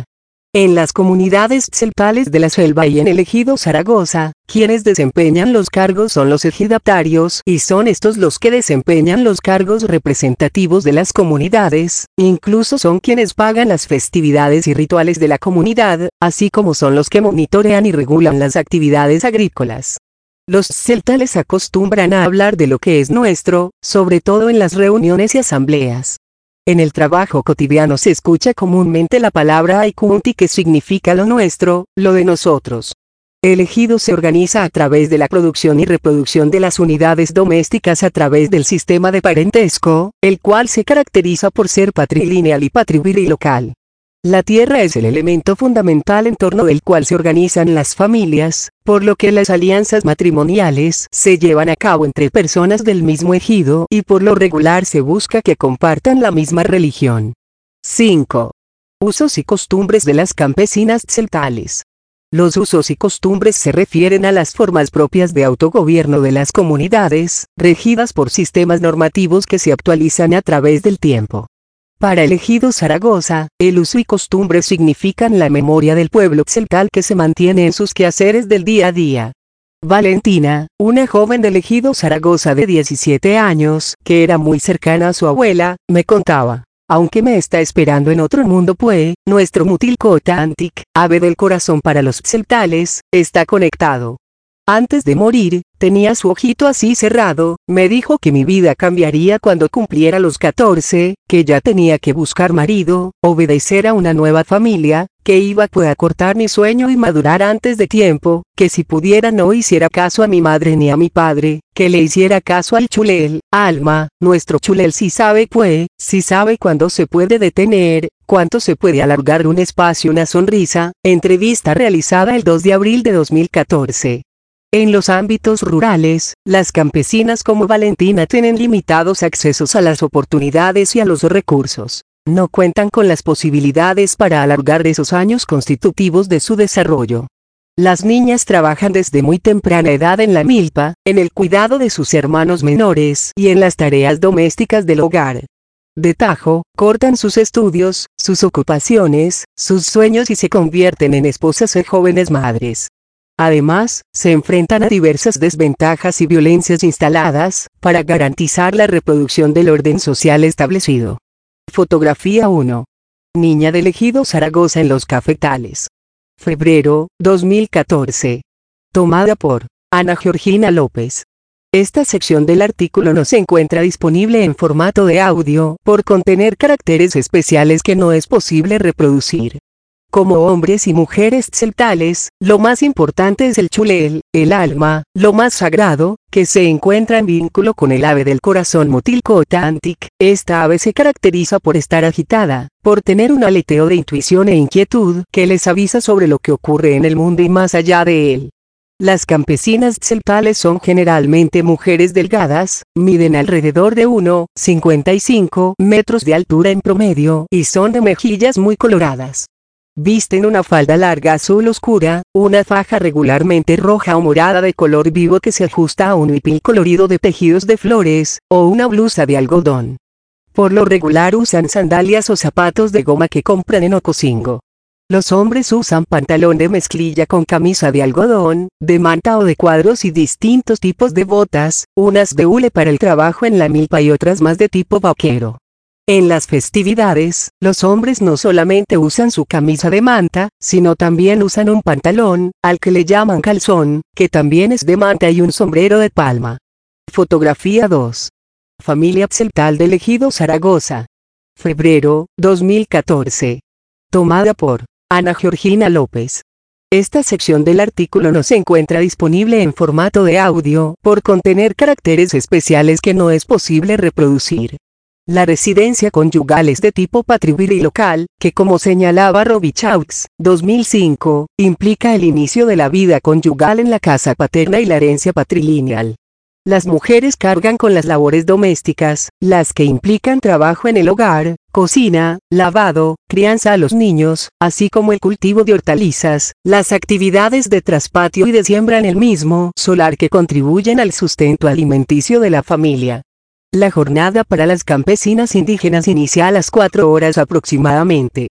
En las comunidades tzeltales de la selva y en el ejido Zaragoza, quienes desempeñan los cargos son los ejidatarios y son estos los que desempeñan los cargos representativos de las comunidades, incluso son quienes pagan las festividades y rituales de la comunidad, así como son los que monitorean y regulan las actividades agrícolas. Los tzeltales acostumbran a hablar de lo que es nuestro, sobre todo en las reuniones y asambleas. En el trabajo cotidiano se escucha comúnmente la palabra Aikunti, que significa lo nuestro, lo de nosotros. El ejido se organiza a través de la producción y reproducción de las unidades domésticas a través del sistema de parentesco, el cual se caracteriza por ser patrilineal y patrililocal. La tierra es el elemento fundamental en torno del cual se organizan las familias, por lo que las alianzas matrimoniales se llevan a cabo entre personas del mismo ejido y por lo regular se busca que compartan la misma religión. cinco. Usos y costumbres de las campesinas tzeltales. Los usos y costumbres se refieren a las formas propias de autogobierno de las comunidades, regidas por sistemas normativos que se actualizan a través del tiempo. Para el ejido Zaragoza, el uso y costumbres significan la memoria del pueblo tzeltal que se mantiene en sus quehaceres del día a día. Valentina, una joven del ejido Zaragoza de diecisiete años, que era muy cercana a su abuela, me contaba: aunque me está esperando en otro mundo, pues, nuestro Mutilcotantic, ave del corazón para los tzeltales, está conectado. Antes de morir, tenía su ojito así cerrado, me dijo que mi vida cambiaría cuando cumpliera los catorce, que ya tenía que buscar marido, obedecer a una nueva familia, que iba pues a cortar mi sueño y madurar antes de tiempo, que si pudiera no hiciera caso a mi madre ni a mi padre, que le hiciera caso al chulel, Alma, nuestro chulel sí sabe pues, sí sabe cuándo se puede detener, cuánto se puede alargar un espacio, una sonrisa. Entrevista realizada el dos de abril de dos mil catorce. En los ámbitos rurales, las campesinas como Valentina tienen limitados accesos a las oportunidades y a los recursos. No cuentan con las posibilidades para alargar esos años constitutivos de su desarrollo. Las niñas trabajan desde muy temprana edad en la milpa, en el cuidado de sus hermanos menores y en las tareas domésticas del hogar. De tajo, cortan sus estudios, sus ocupaciones, sus sueños y se convierten en esposas y jóvenes madres. Además, se enfrentan a diversas desventajas y violencias instaladas, para garantizar la reproducción del orden social establecido. Fotografía uno. Niña del ejido Zaragoza en los cafetales. Febrero, dos mil catorce. Tomada por Ana Georgina López. Esta sección del artículo no se encuentra disponible en formato de audio, por contener caracteres especiales que no es posible reproducir. Como hombres y mujeres tzeltales, lo más importante es el chulel, el alma, lo más sagrado, que se encuentra en vínculo con el ave del corazón Mutilcotantic. Esta ave se caracteriza por estar agitada, por tener un aleteo de intuición e inquietud que les avisa sobre lo que ocurre en el mundo y más allá de él. Las campesinas tzeltales son generalmente mujeres delgadas, miden alrededor de uno coma cincuenta y cinco metros de altura en promedio y son de mejillas muy coloradas. Visten una falda larga azul oscura, una faja regularmente roja o morada de color vivo que se ajusta a un huipil colorido de tejidos de flores, o una blusa de algodón. Por lo regular usan sandalias o zapatos de goma que compran en Ocosingo. Los hombres usan pantalón de mezclilla con camisa de algodón, de manta o de cuadros y distintos tipos de botas, unas de hule para el trabajo en la milpa y otras más de tipo vaquero. En las festividades, los hombres no solamente usan su camisa de manta, sino también usan un pantalón, al que le llaman calzón, que también es de manta, y un sombrero de palma. Fotografía dos. Familia tzeltal del ejido Zaragoza. Febrero, dos mil catorce. Tomada por Ana Georgina López. Esta sección del artículo no se encuentra disponible en formato de audio, por contener caracteres especiales que no es posible reproducir. La residencia conyugal es de tipo patrilineal, que como señalaba Robichaux, dos mil cinco, implica el inicio de la vida conyugal en la casa paterna y la herencia patrilineal. Las mujeres cargan con las labores domésticas, las que implican trabajo en el hogar, cocina, lavado, crianza a los niños, así como el cultivo de hortalizas, las actividades de traspatio y de siembra en el mismo solar que contribuyen al sustento alimenticio de la familia. La jornada para las campesinas indígenas inicia a las cuatro horas aproximadamente.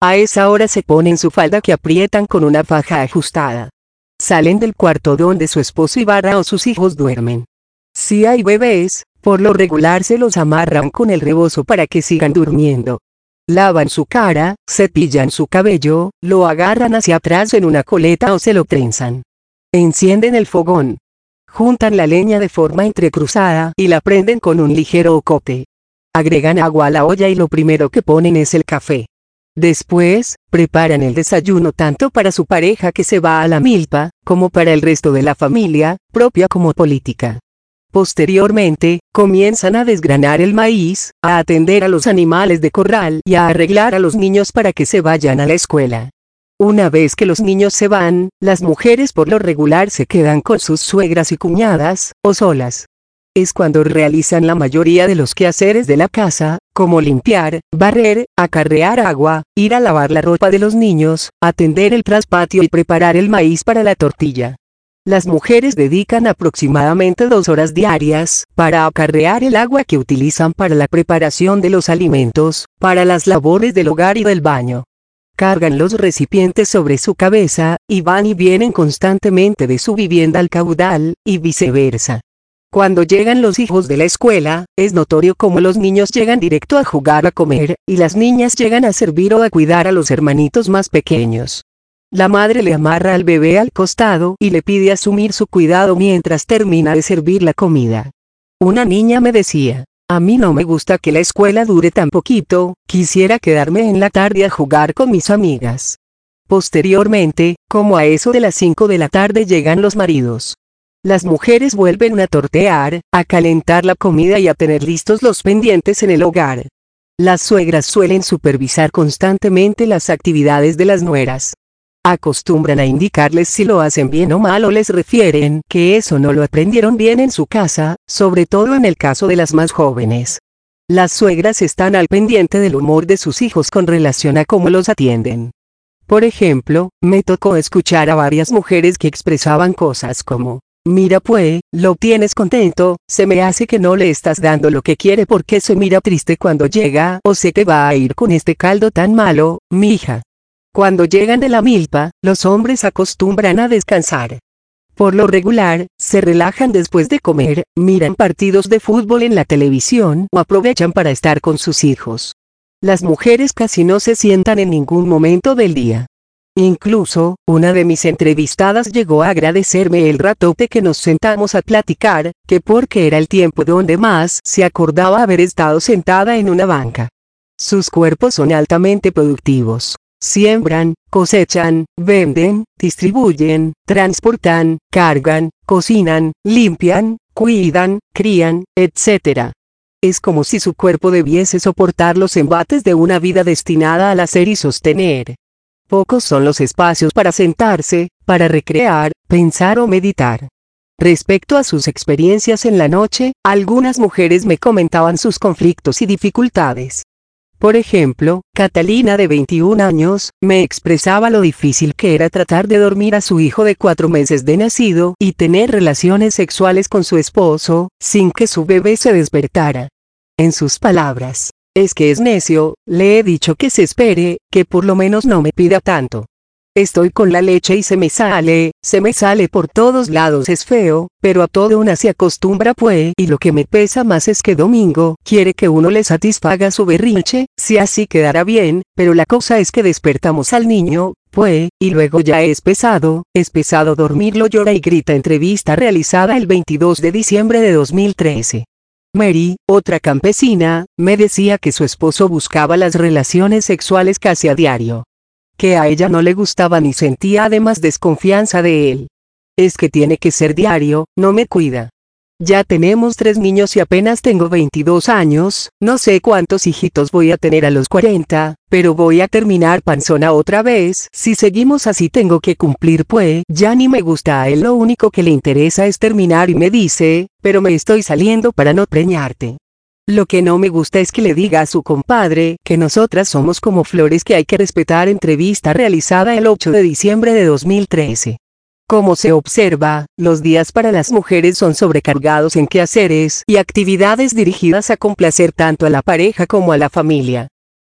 A esa hora se ponen su falda que aprietan con una faja ajustada. Salen del cuarto donde su esposo Ibarra o sus hijos duermen. Si hay bebés, por lo regular se los amarran con el rebozo para que sigan durmiendo. Lavan su cara, cepillan su cabello, lo agarran hacia atrás en una coleta o se lo trenzan. Encienden el fogón. Juntan la leña de forma entrecruzada y la prenden con un ligero ocote. Agregan agua a la olla y lo primero que ponen es el café. Después, preparan el desayuno tanto para su pareja que se va a la milpa, como para el resto de la familia, propia como política. Posteriormente, comienzan a desgranar el maíz, a atender a los animales de corral y a arreglar a los niños para que se vayan a la escuela. Una vez que los niños se van, las mujeres por lo regular se quedan con sus suegras y cuñadas, o solas. Es cuando realizan la mayoría de los quehaceres de la casa, como limpiar, barrer, acarrear agua, ir a lavar la ropa de los niños, atender el traspatio y preparar el maíz para la tortilla. Las mujeres dedican aproximadamente dos horas diarias para acarrear el agua que utilizan para la preparación de los alimentos, para las labores del hogar y del baño. Cargan los recipientes sobre su cabeza, y van y vienen constantemente de su vivienda al caudal, y viceversa. Cuando llegan los hijos de la escuela, es notorio cómo los niños llegan directo a jugar o a comer, y las niñas llegan a servir o a cuidar a los hermanitos más pequeños. La madre le amarra al bebé al costado y le pide asumir su cuidado mientras termina de servir la comida. Una niña me decía: a mí no me gusta que la escuela dure tan poquito, quisiera quedarme en la tarde a jugar con mis amigas. Posteriormente, como a eso de las cinco de la tarde llegan los maridos. Las mujeres vuelven a tortear, a calentar la comida y a tener listos los pendientes en el hogar. Las suegras suelen supervisar constantemente las actividades de las nueras. Acostumbran a indicarles si lo hacen bien o mal o les refieren que eso no lo aprendieron bien en su casa, sobre todo en el caso de las más jóvenes. Las suegras están al pendiente del humor de sus hijos con relación a cómo los atienden. Por ejemplo, me tocó escuchar a varias mujeres que expresaban cosas como: mira pues, lo tienes contento, se me hace que no le estás dando lo que quiere porque se mira triste cuando llega, o se te va a ir con este caldo tan malo, mija. Cuando llegan de la milpa, los hombres acostumbran a descansar. Por lo regular, se relajan después de comer, miran partidos de fútbol en la televisión o aprovechan para estar con sus hijos. Las mujeres casi no se sientan en ningún momento del día. Incluso, una de mis entrevistadas llegó a agradecerme el ratote que nos sentamos a platicar, que porque era el tiempo donde más se acordaba haber estado sentada en una banca. Sus cuerpos son altamente productivos. Siembran, cosechan, venden, distribuyen, transportan, cargan, cocinan, limpian, cuidan, crían, etcétera. Es como si su cuerpo debiese soportar los embates de una vida destinada al hacer y sostener. Pocos son los espacios para sentarse, para recrear, pensar o meditar. Respecto a sus experiencias en la noche, algunas mujeres me comentaban sus conflictos y dificultades. Por ejemplo, Catalina de veintiún años, me expresaba lo difícil que era tratar de dormir a su hijo de cuatro meses de nacido y tener relaciones sexuales con su esposo, sin que su bebé se despertara. En sus palabras: es que es necio, le he dicho que se espere, que por lo menos no me pida tanto. Estoy con la leche y se me sale, se me sale por todos lados, es feo, pero a todo una se acostumbra pues, y lo que me pesa más es que Domingo quiere que uno le satisfaga su berrinche, si así quedará bien, pero la cosa es que despertamos al niño, pues, y luego ya es pesado, es pesado dormirlo, llora y grita. Entrevista realizada el veintidós de diciembre de dos mil trece. Mary, otra campesina, me decía que su esposo buscaba las relaciones sexuales casi a diario. Que a ella no le gustaban y sentía además desconfianza de él. Es que tiene que ser diario, no me cuida. Ya tenemos tres niños y apenas tengo veintidós años, no sé cuántos hijitos voy a tener a los cuarenta, pero voy a terminar panzona otra vez. Si seguimos así tengo que cumplir pues, ya ni me gusta a él, lo único que le interesa es terminar y me dice, pero me estoy saliendo para no preñarte. Lo que no me gusta es que le diga a su compadre que nosotras somos como flores que hay que respetar. Entrevista realizada el ocho de diciembre de dos mil trece. Como se observa, los días para las mujeres son sobrecargados en quehaceres y actividades dirigidas a complacer tanto a la pareja como a la familia.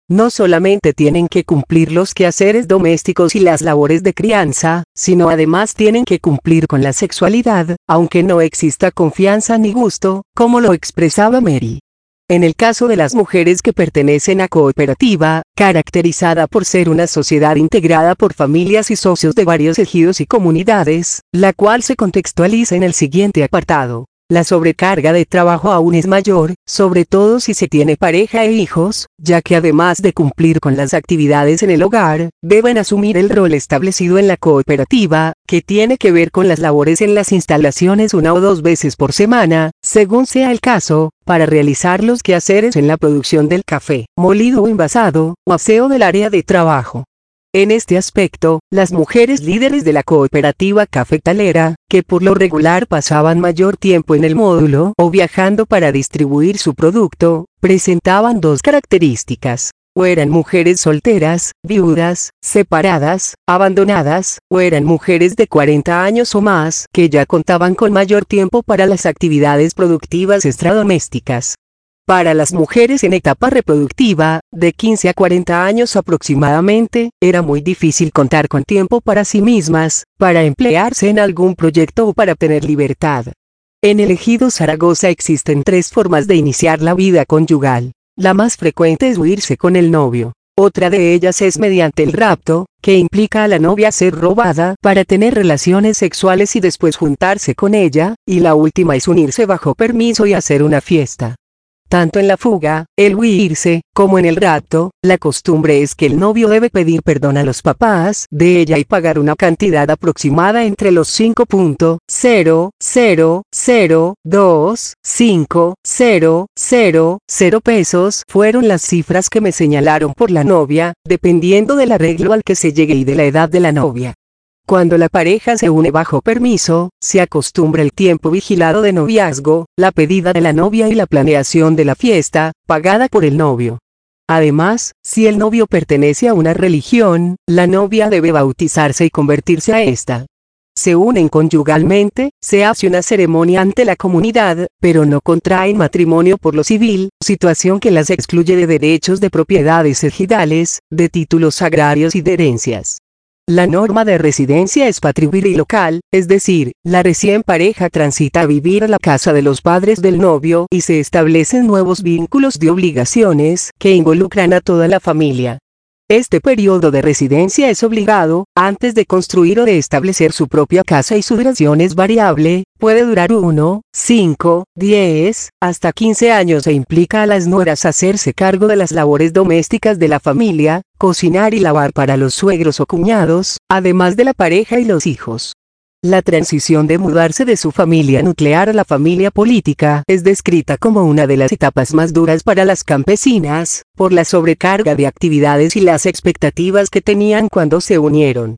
No solamente tienen que cumplir los quehaceres domésticos y las labores de crianza, sino además tienen que cumplir con la sexualidad, aunque no exista confianza ni gusto, como lo expresaba Mary. En el caso de las mujeres que pertenecen a cooperativa, caracterizada por ser una sociedad integrada por familias y socios de varios ejidos y comunidades, la cual se contextualiza en el siguiente apartado. La sobrecarga de trabajo aún es mayor, sobre todo si se tiene pareja e hijos, ya que además de cumplir con las actividades en el hogar, deben asumir el rol establecido en la cooperativa, que tiene que ver con las labores en las instalaciones una o dos veces por semana, según sea el caso, para realizar los quehaceres en la producción del café, molido o envasado, o aseo del área de trabajo. En este aspecto, las mujeres líderes de la cooperativa cafetalera, que por lo regular pasaban mayor tiempo en el módulo o viajando para distribuir su producto, presentaban dos características. O eran mujeres solteras, viudas, separadas, abandonadas, o eran mujeres de cuarenta años o más que ya contaban con mayor tiempo para las actividades productivas extradomésticas. Para las mujeres en etapa reproductiva, de quince a cuarenta años aproximadamente, era muy difícil contar con tiempo para sí mismas, para emplearse en algún proyecto o para tener libertad. En el ejido Zaragoza existen tres formas de iniciar la vida conyugal. La más frecuente es huirse con el novio. Otra de ellas es mediante el rapto, que implica a la novia ser robada para tener relaciones sexuales y después juntarse con ella, y la última es unirse bajo permiso y hacer una fiesta. Tanto en la fuga, el huirse, como en el rapto, la costumbre es que el novio debe pedir perdón a los papás de ella y pagar una cantidad aproximada entre los cinco punto cero cero cero dos cinco cero cero cero pesos fueron las cifras que me señalaron por la novia, dependiendo del arreglo al que se llegue y de la edad de la novia. Cuando la pareja se une bajo permiso, se acostumbra el tiempo vigilado de noviazgo, la pedida de la novia y la planeación de la fiesta, pagada por el novio. Además, si el novio pertenece a una religión, la novia debe bautizarse y convertirse a esta. Se unen conyugalmente, se hace una ceremonia ante la comunidad, pero no contraen matrimonio por lo civil, situación que las excluye de derechos de propiedades ejidales, de títulos agrarios y de herencias. La norma de residencia es patribililocal, es decir, la recién pareja transita a vivir a la casa de los padres del novio y se establecen nuevos vínculos de obligaciones que involucran a toda la familia. Este periodo de residencia es obligado, antes de construir o de establecer su propia casa y su duración es variable, puede durar uno, cinco, diez, hasta quince años e implica a las nueras hacerse cargo de las labores domésticas de la familia, cocinar y lavar para los suegros o cuñados, además de la pareja y los hijos. La transición de mudarse de su familia nuclear a la familia política es descrita como una de las etapas más duras para las campesinas, por la sobrecarga de actividades y las expectativas que tenían cuando se unieron.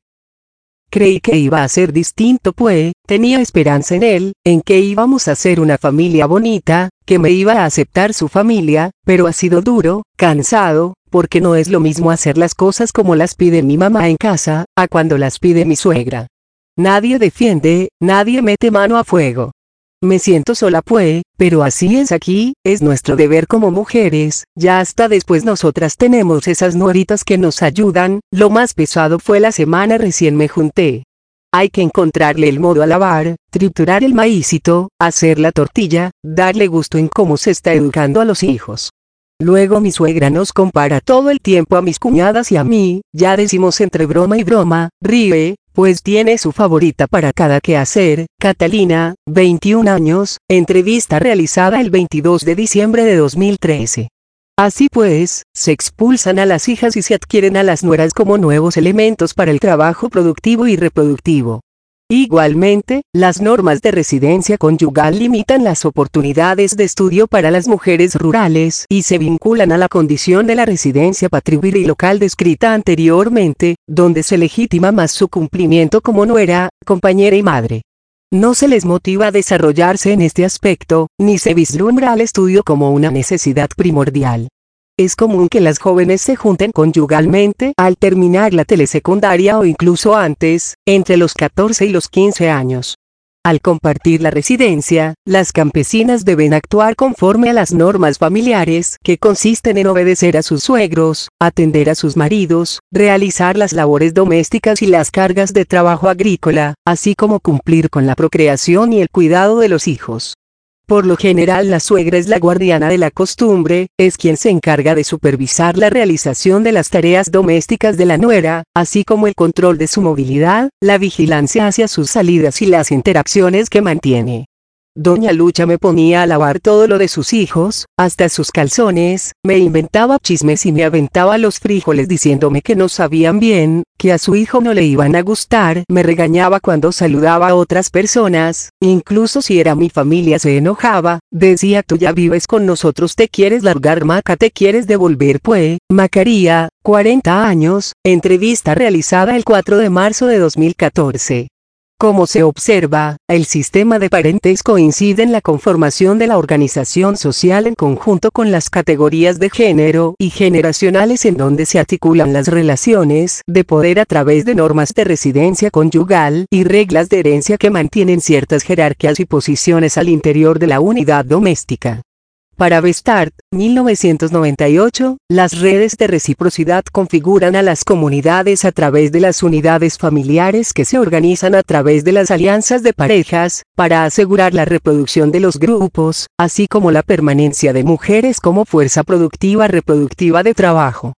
Creí que iba a ser distinto pues, tenía esperanza en él, en que íbamos a ser una familia bonita, que me iba a aceptar su familia, pero ha sido duro, cansado, porque no es lo mismo hacer las cosas como las pide mi mamá en casa, a cuando las pide mi suegra. Nadie defiende, nadie mete mano a fuego. Me siento sola pues, pero así es aquí, es nuestro deber como mujeres, ya hasta después nosotras tenemos esas nueritas que nos ayudan, lo más pesado fue la semana recién me junté. Hay que encontrarle el modo a lavar, triturar el maízito, hacer la tortilla, darle gusto en cómo se está educando a los hijos. Luego mi suegra nos compara todo el tiempo a mis cuñadas y a mí, ya decimos entre broma y broma, ríe, pues tiene su favorita para cada quehacer, Catalina, veintiún años, entrevista realizada el veintidós de diciembre de dos mil trece. Así pues, se expulsan a las hijas y se adquieren a las nueras como nuevos elementos para el trabajo productivo y reproductivo. Igualmente, las normas de residencia conyugal limitan las oportunidades de estudio para las mujeres rurales y se vinculan a la condición de la residencia patribililocal descrita anteriormente, donde se legitima más su cumplimiento como nuera, compañera y madre. No se les motiva a desarrollarse en este aspecto, ni se vislumbra al estudio como una necesidad primordial. Es común que las jóvenes se junten conyugalmente al terminar la telesecundaria o incluso antes, entre los catorce y los quince años. Al compartir la residencia, las campesinas deben actuar conforme a las normas familiares, que consisten en obedecer a sus suegros, atender a sus maridos, realizar las labores domésticas y las cargas de trabajo agrícola, así como cumplir con la procreación y el cuidado de los hijos. Por lo general la suegra es la guardiana de la costumbre, es quien se encarga de supervisar la realización de las tareas domésticas de la nuera, así como el control de su movilidad, la vigilancia hacia sus salidas y las interacciones que mantiene. Doña Lucha me ponía a lavar todo lo de sus hijos, hasta sus calzones, me inventaba chismes y me aventaba los frijoles diciéndome que no sabían bien, que a su hijo no le iban a gustar, me regañaba cuando saludaba a otras personas, incluso si era mi familia se enojaba, decía tú ya vives con nosotros, te quieres largar Maca, te quieres devolver pues, Macaría, cuarenta años, entrevista realizada el cuatro de marzo de dos mil catorce. Como se observa, el sistema de parentesco incide en la conformación de la organización social en conjunto con las categorías de género y generacionales en donde se articulan las relaciones de poder a través de normas de residencia conyugal y reglas de herencia que mantienen ciertas jerarquías y posiciones al interior de la unidad doméstica. Para Bestart, mil novecientos noventa y ocho, las redes de reciprocidad configuran a las comunidades a través de las unidades familiares que se organizan a través de las alianzas de parejas, para asegurar la reproducción de los grupos, así como la permanencia de mujeres como fuerza productiva reproductiva de trabajo.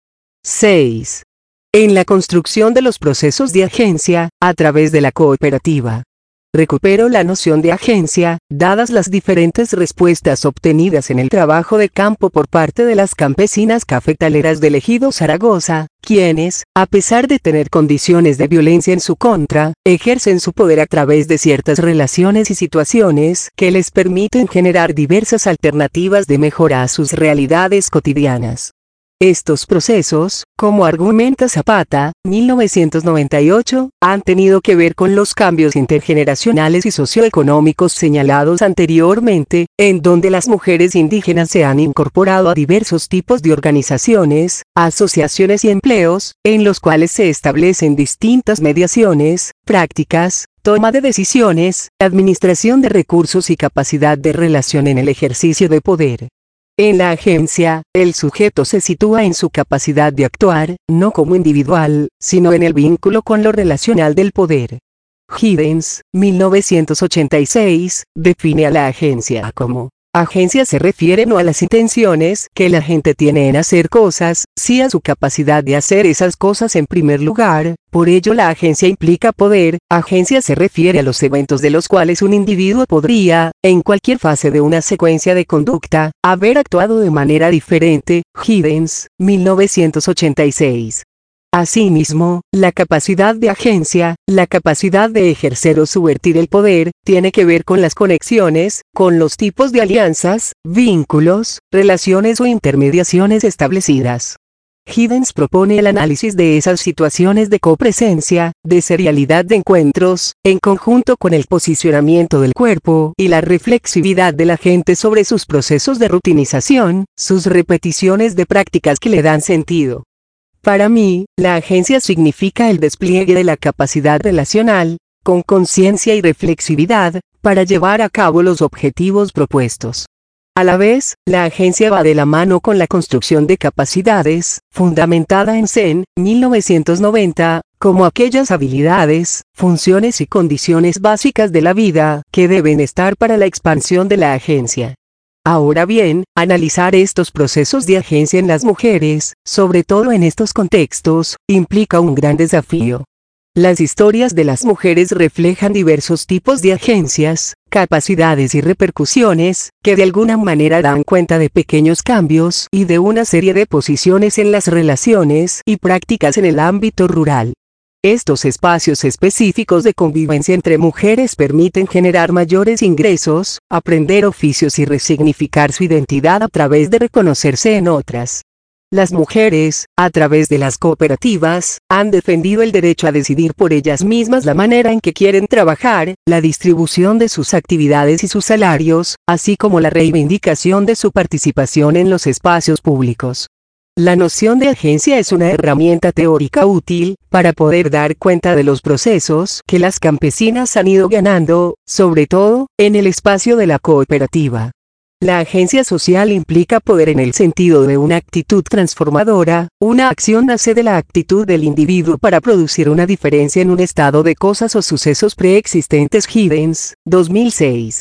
seis. En la construcción de los procesos de agencia, a través de la cooperativa. Recupero la noción de agencia, dadas las diferentes respuestas obtenidas en el trabajo de campo por parte de las campesinas cafetaleras del ejido Zaragoza, quienes, a pesar de tener condiciones de violencia en su contra, ejercen su poder a través de ciertas relaciones y situaciones que les permiten generar diversas alternativas de mejora a sus realidades cotidianas. Estos procesos, como argumenta Zapata, mil novecientos noventa y ocho, han tenido que ver con los cambios intergeneracionales y socioeconómicos señalados anteriormente, en donde las mujeres indígenas se han incorporado a diversos tipos de organizaciones, asociaciones y empleos, en los cuales se establecen distintas mediaciones, prácticas, toma de decisiones, administración de recursos y capacidad de relación en el ejercicio de poder. En la agencia, el sujeto se sitúa en su capacidad de actuar, no como individual, sino en el vínculo con lo relacional del poder. Giddens, mil novecientos ochenta y seis, define a la agencia como: agencia se refiere no a las intenciones que la gente tiene en hacer cosas, sí a su capacidad de hacer esas cosas en primer lugar. Por ello la agencia implica poder. Agencia se refiere a los eventos de los cuales un individuo podría, en cualquier fase de una secuencia de conducta, haber actuado de manera diferente. Giddens, mil novecientos ochenta y seis. Asimismo, la capacidad de agencia, la capacidad de ejercer o subvertir el poder, tiene que ver con las conexiones, con los tipos de alianzas, vínculos, relaciones o intermediaciones establecidas. Giddens propone el análisis de esas situaciones de copresencia, de serialidad de encuentros, en conjunto con el posicionamiento del cuerpo y la reflexividad de la gente sobre sus procesos de rutinización, sus repeticiones de prácticas que le dan sentido. Para mí, la agencia significa el despliegue de la capacidad relacional, con conciencia y reflexividad, para llevar a cabo los objetivos propuestos. A la vez, la agencia va de la mano con la construcción de capacidades, fundamentada en Zen, mil novecientos noventa, como aquellas habilidades, funciones y condiciones básicas de la vida, que deben estar para la expansión de la agencia. Ahora bien, analizar estos procesos de agencia en las mujeres, sobre todo en estos contextos, implica un gran desafío. Las historias de las mujeres reflejan diversos tipos de agencias, capacidades y repercusiones, que de alguna manera dan cuenta de pequeños cambios y de una serie de posiciones en las relaciones y prácticas en el ámbito rural. Estos espacios específicos de convivencia entre mujeres permiten generar mayores ingresos, aprender oficios y resignificar su identidad a través de reconocerse en otras. Las mujeres, a través de las cooperativas, han defendido el derecho a decidir por ellas mismas la manera en que quieren trabajar, la distribución de sus actividades y sus salarios, así como la reivindicación de su participación en los espacios públicos. La noción de agencia es una herramienta teórica útil para poder dar cuenta de los procesos que las campesinas han ido ganando, sobre todo, en el espacio de la cooperativa. La agencia social implica poder en el sentido de una actitud transformadora. Una acción nace de la actitud del individuo para producir una diferencia en un estado de cosas o sucesos preexistentes. Giddens, dos mil seis.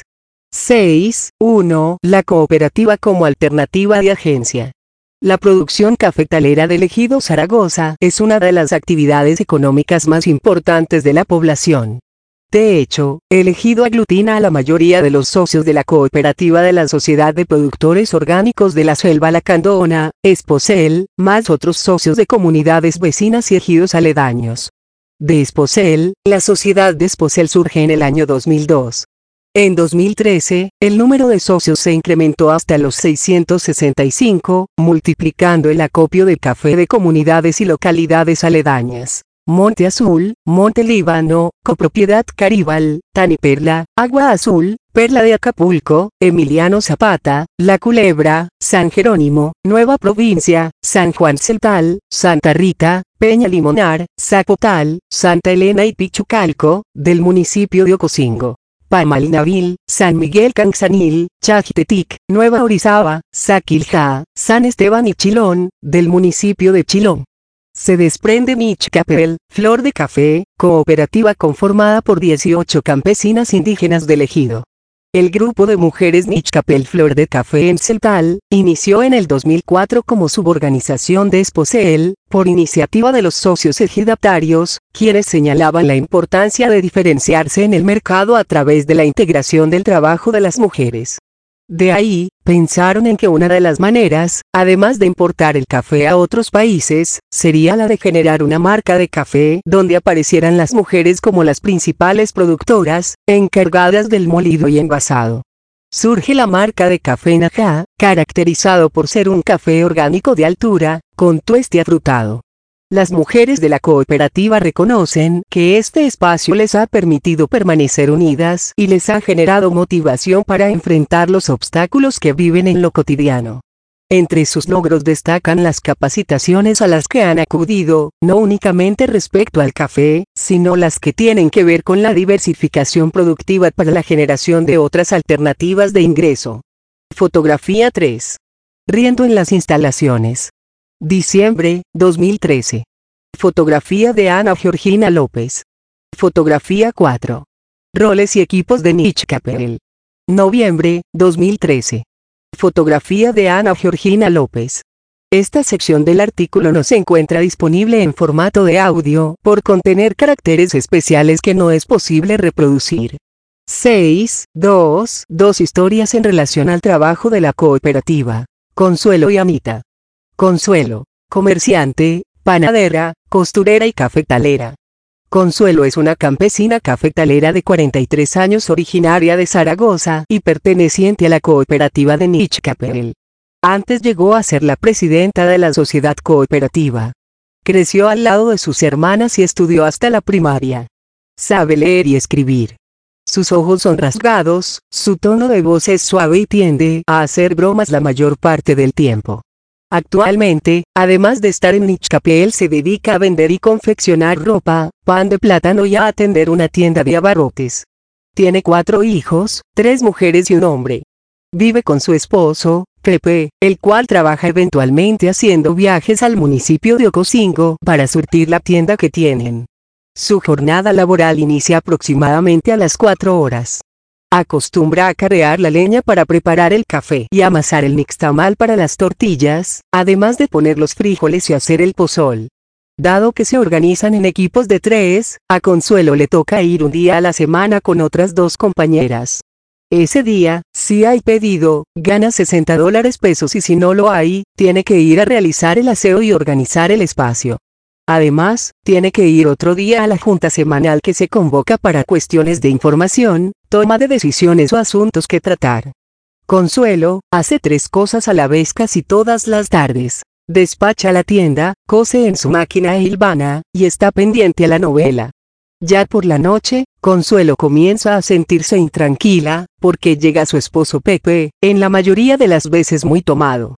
seis. uno. La cooperativa como alternativa de agencia. La producción cafetalera del Ejido Zaragoza es una de las actividades económicas más importantes de la población. De hecho, el ejido aglutina a la mayoría de los socios de la cooperativa de la Sociedad de Productores Orgánicos de la Selva Lacandona, Esposel, más otros socios de comunidades vecinas y ejidos aledaños. De Esposel, la sociedad de Esposel surge en el año dos mil dos. En dos mil trece, el número de socios se incrementó hasta los seiscientos sesenta y cinco, multiplicando el acopio de café de comunidades y localidades aledañas. Monte Azul, Monte Líbano, Copropiedad Caribal, Taniperla, Agua Azul, Perla de Acapulco, Emiliano Zapata, La Culebra, San Jerónimo, Nueva Provincia, San Juan Celtal, Santa Rita, Peña Limonar, Zapotal, Santa Elena y Pichucalco, del municipio de Ocosingo. Pamalnavil, San Miguel Canxanil, Chajitetic, Nueva Orizaba, Saquilja, San Esteban y Chilón, del municipio de Chilón. Se desprende Nichcapel, Flor de Café, cooperativa conformada por dieciocho campesinas indígenas del ejido. El grupo de mujeres Nichcapel Flor de Café en Celtal, inició en el dos mil cuatro como suborganización de Esposel, por iniciativa de los socios ejidatarios, quienes señalaban la importancia de diferenciarse en el mercado a través de la integración del trabajo de las mujeres. De ahí, pensaron en que una de las maneras, además de importar el café a otros países, sería la de generar una marca de café donde aparecieran las mujeres como las principales productoras, encargadas del molido y envasado. Surge la marca de Café Najá, caracterizado por ser un café orgánico de altura, con tueste afrutado. Las mujeres de la cooperativa reconocen que este espacio les ha permitido permanecer unidas y les ha generado motivación para enfrentar los obstáculos que viven en lo cotidiano. Entre sus logros destacan las capacitaciones a las que han acudido, no únicamente respecto al café, sino las que tienen que ver con la diversificación productiva para la generación de otras alternativas de ingreso. Fotografía tres. Riendo en las instalaciones. Diciembre, dos mil trece. Fotografía de Ana Georgina López. Fotografía cuatro. Roles y equipos de Nichcapel. Noviembre, dos mil trece. Fotografía de Ana Georgina López. Esta sección del artículo no se encuentra disponible en formato de audio, por contener caracteres especiales que no es posible reproducir. seis. dos. Dos historias en relación al trabajo de la cooperativa. Consuelo y Anita. Consuelo, comerciante, panadera, costurera y cafetalera. Consuelo es una campesina cafetalera de cuarenta y tres años originaria de Zaragoza y perteneciente a la cooperativa de Nichcapel. Antes llegó a ser la presidenta de la sociedad cooperativa. Creció al lado de sus hermanas y estudió hasta la primaria. Sabe leer y escribir. Sus ojos son rasgados, su tono de voz es suave y tiende a hacer bromas la mayor parte del tiempo. Actualmente, además de estar en Nichcapel, se dedica a vender y confeccionar ropa, pan de plátano y a atender una tienda de abarrotes. Tiene cuatro hijos, tres mujeres y un hombre. Vive con su esposo, Pepe, el cual trabaja eventualmente haciendo viajes al municipio de Ocosingo para surtir la tienda que tienen. Su jornada laboral inicia aproximadamente a las cuatro horas. Acostumbra a carrear la leña para preparar el café y amasar el nixtamal para las tortillas, además de poner los frijoles y hacer el pozol. Dado que se organizan en equipos de tres, a Consuelo le toca ir un día a la semana con otras dos compañeras. Ese día, si hay pedido, gana sesenta dólares pesos y si no lo hay, tiene que ir a realizar el aseo y organizar el espacio. Además, tiene que ir otro día a la junta semanal que se convoca para cuestiones de información, toma de decisiones o asuntos que tratar. Consuelo hace tres cosas a la vez casi todas las tardes. Despacha la tienda, cose en su máquina hilvana, y está pendiente a la novela. Ya por la noche, Consuelo comienza a sentirse intranquila, porque llega su esposo Pepe, en la mayoría de las veces muy tomado.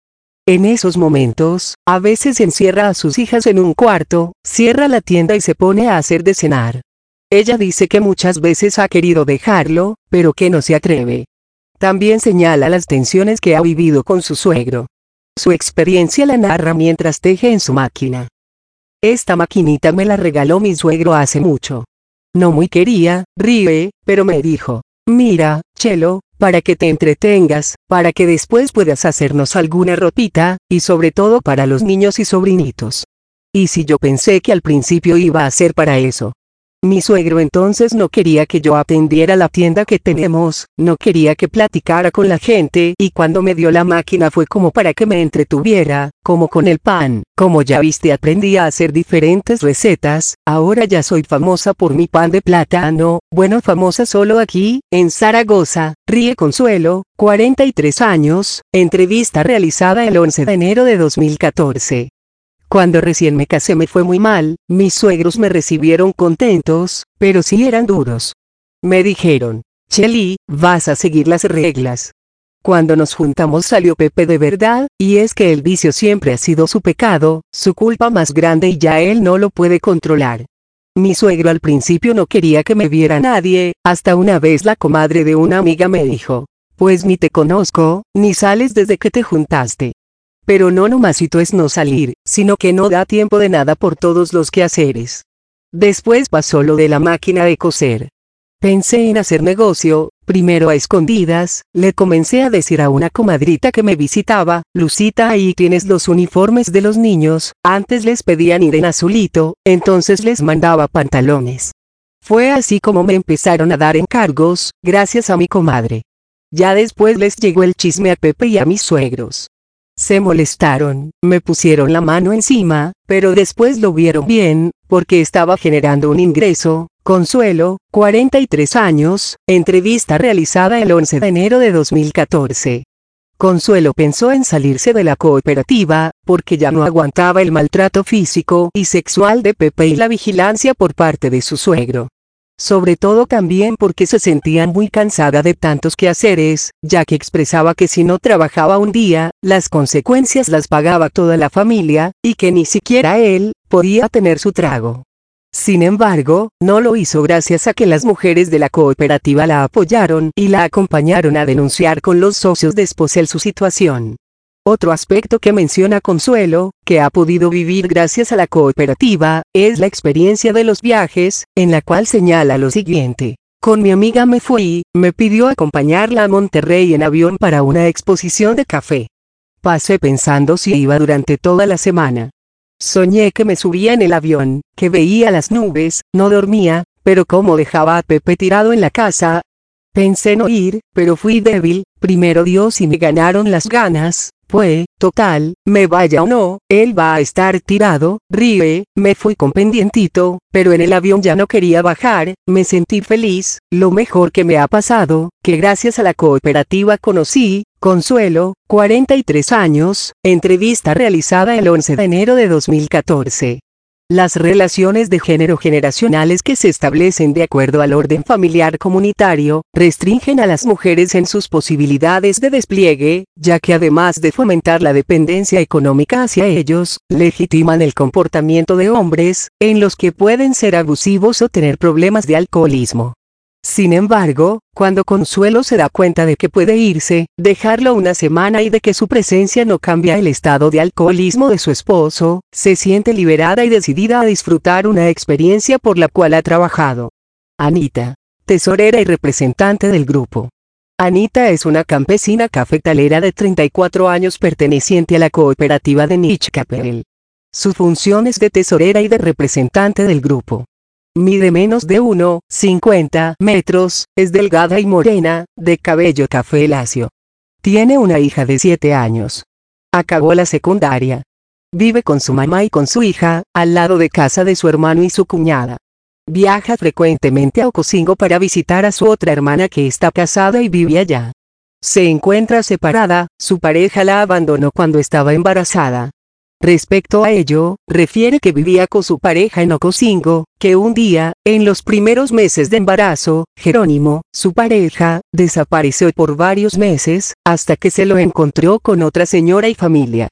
En esos momentos, a veces encierra a sus hijas en un cuarto, cierra la tienda y se pone a hacer de cenar. Ella dice que muchas veces ha querido dejarlo, pero que no se atreve. También señala las tensiones que ha vivido con su suegro. Su experiencia la narra mientras teje en su máquina. Esta maquinita me la regaló mi suegro hace mucho. No muy quería, ríe, pero me dijo, mira, Chelo, para que te entretengas, para que después puedas hacernos alguna ropita, y sobre todo para los niños y sobrinitos. Y si yo pensé que al principio iba a ser para eso. Mi suegro entonces no quería que yo atendiera la tienda que tenemos, no quería que platicara con la gente, y cuando me dio la máquina fue como para que me entretuviera, como con el pan. Como ya viste, aprendí a hacer diferentes recetas, ahora ya soy famosa por mi pan de plátano, bueno, famosa solo aquí, en Zaragoza, ríe Consuelo, cuarenta y tres años, entrevista realizada el once de enero de dos mil catorce. Cuando recién me casé me fue muy mal, mis suegros me recibieron contentos, pero sí eran duros. Me dijeron, Cheli, vas a seguir las reglas. Cuando nos juntamos salió Pepe de verdad, y es que el vicio siempre ha sido su pecado, su culpa más grande y ya él no lo puede controlar. Mi suegro al principio no quería que me viera nadie, hasta una vez la comadre de una amiga me dijo, pues ni te conozco, ni sales desde que te juntaste. Pero no nomasito es no salir, sino que no da tiempo de nada por todos los quehaceres. Después pasó lo de la máquina de coser. Pensé en hacer negocio, primero a escondidas, le comencé a decir a una comadrita que me visitaba, Lucita, ahí tienes los uniformes de los niños, antes les pedían ir en azulito, entonces les mandaba pantalones. Fue así como me empezaron a dar encargos, gracias a mi comadre. Ya después les llegó el chisme a Pepe y a mis suegros. Se molestaron, me pusieron la mano encima, pero después lo vieron bien, porque estaba generando un ingreso. Consuelo, cuarenta y tres años, entrevista realizada el once de enero de dos mil catorce. Consuelo pensó en salirse de la cooperativa, porque ya no aguantaba el maltrato físico y sexual de Pepe y la vigilancia por parte de su suegro. Sobre todo también porque se sentía muy cansada de tantos quehaceres, ya que expresaba que si no trabajaba un día, las consecuencias las pagaba toda la familia, y que ni siquiera él podía tener su trago. Sin embargo, no lo hizo gracias a que las mujeres de la cooperativa la apoyaron y la acompañaron a denunciar con los socios de Esposel su situación. Otro aspecto que menciona Consuelo, que ha podido vivir gracias a la cooperativa, es la experiencia de los viajes, en la cual señala lo siguiente. Con mi amiga me fui, me pidió acompañarla a Monterrey en avión para una exposición de café. Pasé pensando si iba durante toda la semana. Soñé que me subía en el avión, que veía las nubes, no dormía, pero como dejaba a Pepe tirado en la casa. Pensé no ir, pero fui débil, primero Dios y me ganaron las ganas. Pues, total, me vaya o no, él va a estar tirado, ríe, me fui con pendientito, pero en el avión ya no quería bajar, me sentí feliz, lo mejor que me ha pasado, que gracias a la cooperativa conocí, Consuelo, cuarenta y tres años, entrevista realizada el once de enero de dos mil catorce. Las relaciones de género generacionales que se establecen de acuerdo al orden familiar comunitario, restringen a las mujeres en sus posibilidades de despliegue, ya que además de fomentar la dependencia económica hacia ellos, legitiman el comportamiento de hombres, en los que pueden ser abusivos o tener problemas de alcoholismo. Sin embargo, cuando Consuelo se da cuenta de que puede irse, dejarlo una semana y de que su presencia no cambia el estado de alcoholismo de su esposo, se siente liberada y decidida a disfrutar una experiencia por la cual ha trabajado. Anita, tesorera y representante del grupo. Anita es una campesina cafetalera de treinta y cuatro años perteneciente a la cooperativa de Nixcapel. Su función es de tesorera y de representante del grupo. Mide menos de uno coma cincuenta metros, es delgada y morena, de cabello café lacio. Tiene una hija de siete años. Acabó la secundaria. Vive con su mamá y con su hija, al lado de casa de su hermano y su cuñada. Viaja frecuentemente a Ocosingo para visitar a su otra hermana que está casada y vive allá. Se encuentra separada, su pareja la abandonó cuando estaba embarazada. Respecto a ello, refiere que vivía con su pareja en Ocosingo, que un día, en los primeros meses de embarazo, Jerónimo, su pareja, desapareció por varios meses, hasta que se lo encontró con otra señora y familia.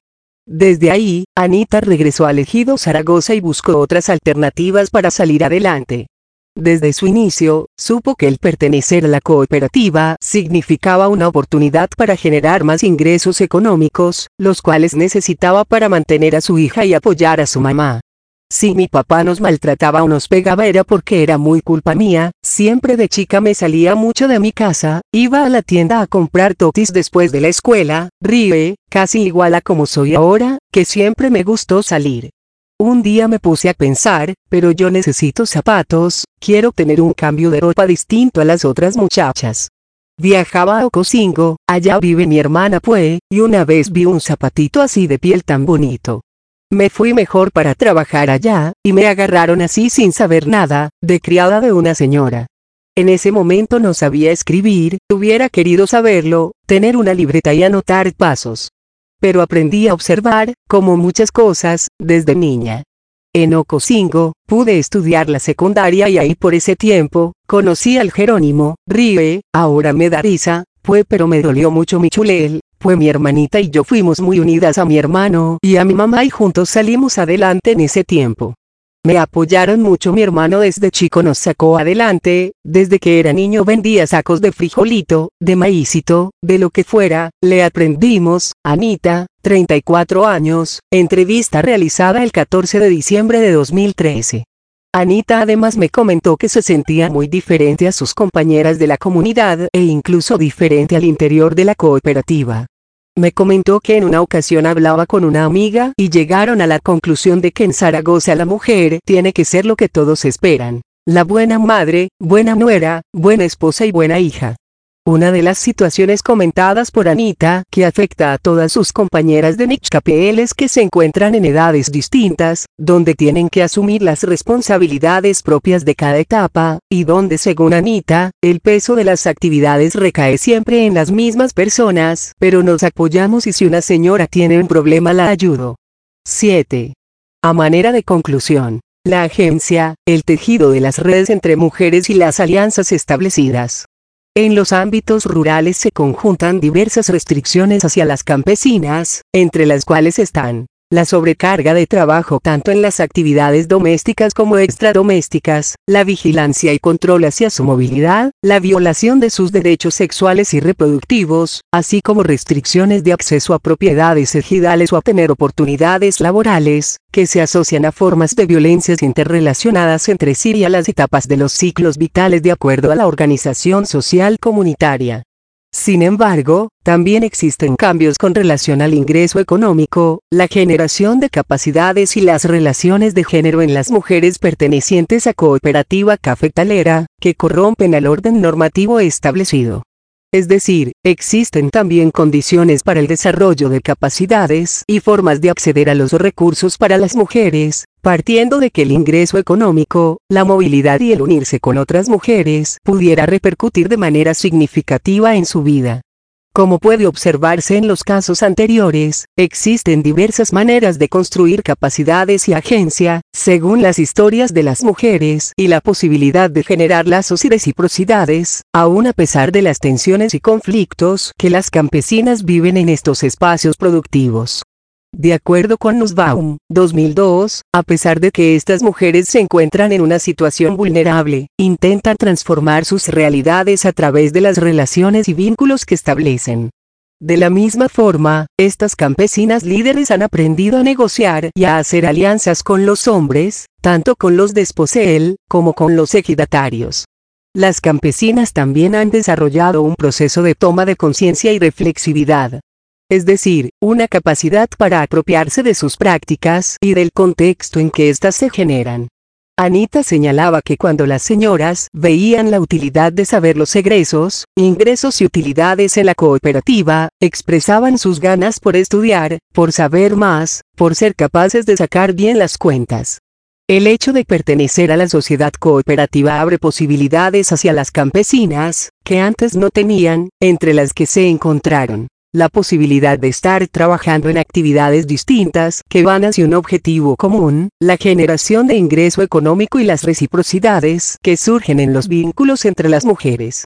Desde ahí, Anita regresó al ejido Zaragoza y buscó otras alternativas para salir adelante. Desde su inicio, supo que el pertenecer a la cooperativa significaba una oportunidad para generar más ingresos económicos, los cuales necesitaba para mantener a su hija y apoyar a su mamá. Si mi papá nos maltrataba o nos pegaba era porque era muy culpa mía. Siempre de chica me salía mucho de mi casa, iba a la tienda a comprar totis después de la escuela, ríe, casi igual a como soy ahora, que siempre me gustó salir. Un día me puse a pensar, pero yo necesito zapatos, quiero tener un cambio de ropa distinto a las otras muchachas. Viajaba a Ocosingo, allá vive mi hermana Pue, y una vez vi un zapatito así de piel tan bonito. Me fui mejor para trabajar allá, y me agarraron así sin saber nada, de criada de una señora. En ese momento no sabía escribir, hubiera querido saberlo, tener una libreta y anotar pasos. Pero aprendí a observar, como muchas cosas, desde niña. En Ocosingo, pude estudiar la secundaria y ahí por ese tiempo, conocí al Jerónimo, ríe, ahora me da risa, fue pero me dolió mucho mi chulel. Fue mi hermanita y yo fuimos muy unidas a mi hermano y a mi mamá y juntos salimos adelante en ese tiempo. Me apoyaron mucho, mi hermano desde chico nos sacó adelante, desde que era niño vendía sacos de frijolito, de maízito, de lo que fuera, le aprendimos. Anita, treinta y cuatro años, entrevista realizada el catorce de diciembre de dos mil trece. Anita además me comentó que se sentía muy diferente a sus compañeras de la comunidad e incluso diferente al interior de la cooperativa. Me comentó que en una ocasión hablaba con una amiga y llegaron a la conclusión de que en Zaragoza la mujer tiene que ser lo que todos esperan: la buena madre, buena nuera, buena esposa y buena hija. Una de las situaciones comentadas por Anita que afecta a todas sus compañeras de Nixcapel es que se encuentran en edades distintas, donde tienen que asumir las responsabilidades propias de cada etapa, y donde según Anita, el peso de las actividades recae siempre en las mismas personas, pero nos apoyamos y si una señora tiene un problema la ayudo. siete. A manera de conclusión, la agencia, el tejido de las redes entre mujeres y las alianzas establecidas. En los ámbitos rurales se conjuntan diversas restricciones hacia las campesinas, entre las cuales están la sobrecarga de trabajo tanto en las actividades domésticas como extradomésticas, la vigilancia y control hacia su movilidad, la violación de sus derechos sexuales y reproductivos, así como restricciones de acceso a propiedades ejidales o a tener oportunidades laborales, que se asocian a formas de violencias interrelacionadas entre sí y a las etapas de los ciclos vitales de acuerdo a la organización social comunitaria. Sin embargo, también existen cambios con relación al ingreso económico, la generación de capacidades y las relaciones de género en las mujeres pertenecientes a Cooperativa Cafetalera, que corrompen el orden normativo establecido. Es decir, existen también condiciones para el desarrollo de capacidades y formas de acceder a los recursos para las mujeres, partiendo de que el ingreso económico, la movilidad y el unirse con otras mujeres pudiera repercutir de manera significativa en su vida. Como puede observarse en los casos anteriores, existen diversas maneras de construir capacidades y agencia, según las historias de las mujeres y la posibilidad de generar lazos y reciprocidades, aún a pesar de las tensiones y conflictos que las campesinas viven en estos espacios productivos. De acuerdo con Nussbaum, dos mil dos, a pesar de que estas mujeres se encuentran en una situación vulnerable, intentan transformar sus realidades a través de las relaciones y vínculos que establecen. De la misma forma, estas campesinas líderes han aprendido a negociar y a hacer alianzas con los hombres, tanto con los desposeel, como con los ejidatarios. Las campesinas también han desarrollado un proceso de toma de conciencia y reflexividad. Es decir, una capacidad para apropiarse de sus prácticas y del contexto en que éstas se generan. Anita señalaba que cuando las señoras veían la utilidad de saber los egresos, ingresos y utilidades en la cooperativa, expresaban sus ganas por estudiar, por saber más, por ser capaces de sacar bien las cuentas. El hecho de pertenecer a la sociedad cooperativa abre posibilidades hacia las campesinas, que antes no tenían, entre las que se encontraron la posibilidad de estar trabajando en actividades distintas que van hacia un objetivo común, la generación de ingreso económico y las reciprocidades que surgen en los vínculos entre las mujeres.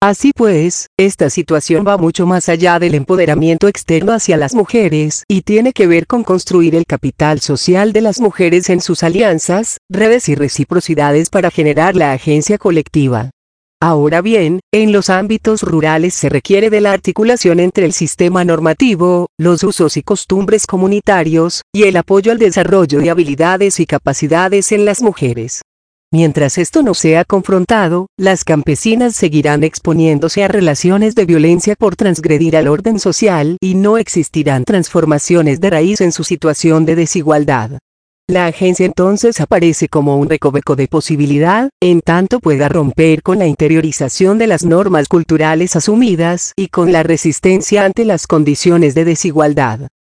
Así pues, esta situación va mucho más allá del empoderamiento externo hacia las mujeres, y tiene que ver con construir el capital social de las mujeres en sus alianzas, redes y reciprocidades para generar la agencia colectiva. Ahora bien, en los ámbitos rurales se requiere de la articulación entre el sistema normativo, los usos y costumbres comunitarios, y el apoyo al desarrollo de habilidades y capacidades en las mujeres. Mientras esto no sea confrontado, las campesinas seguirán exponiéndose a relaciones de violencia por transgredir al orden social, y no existirán transformaciones de raíz en su situación de desigualdad. La agencia entonces aparece como un recoveco de posibilidad, en tanto pueda romper con la interiorización de las normas culturales asumidas y con la resistencia ante las condiciones de desigualdad.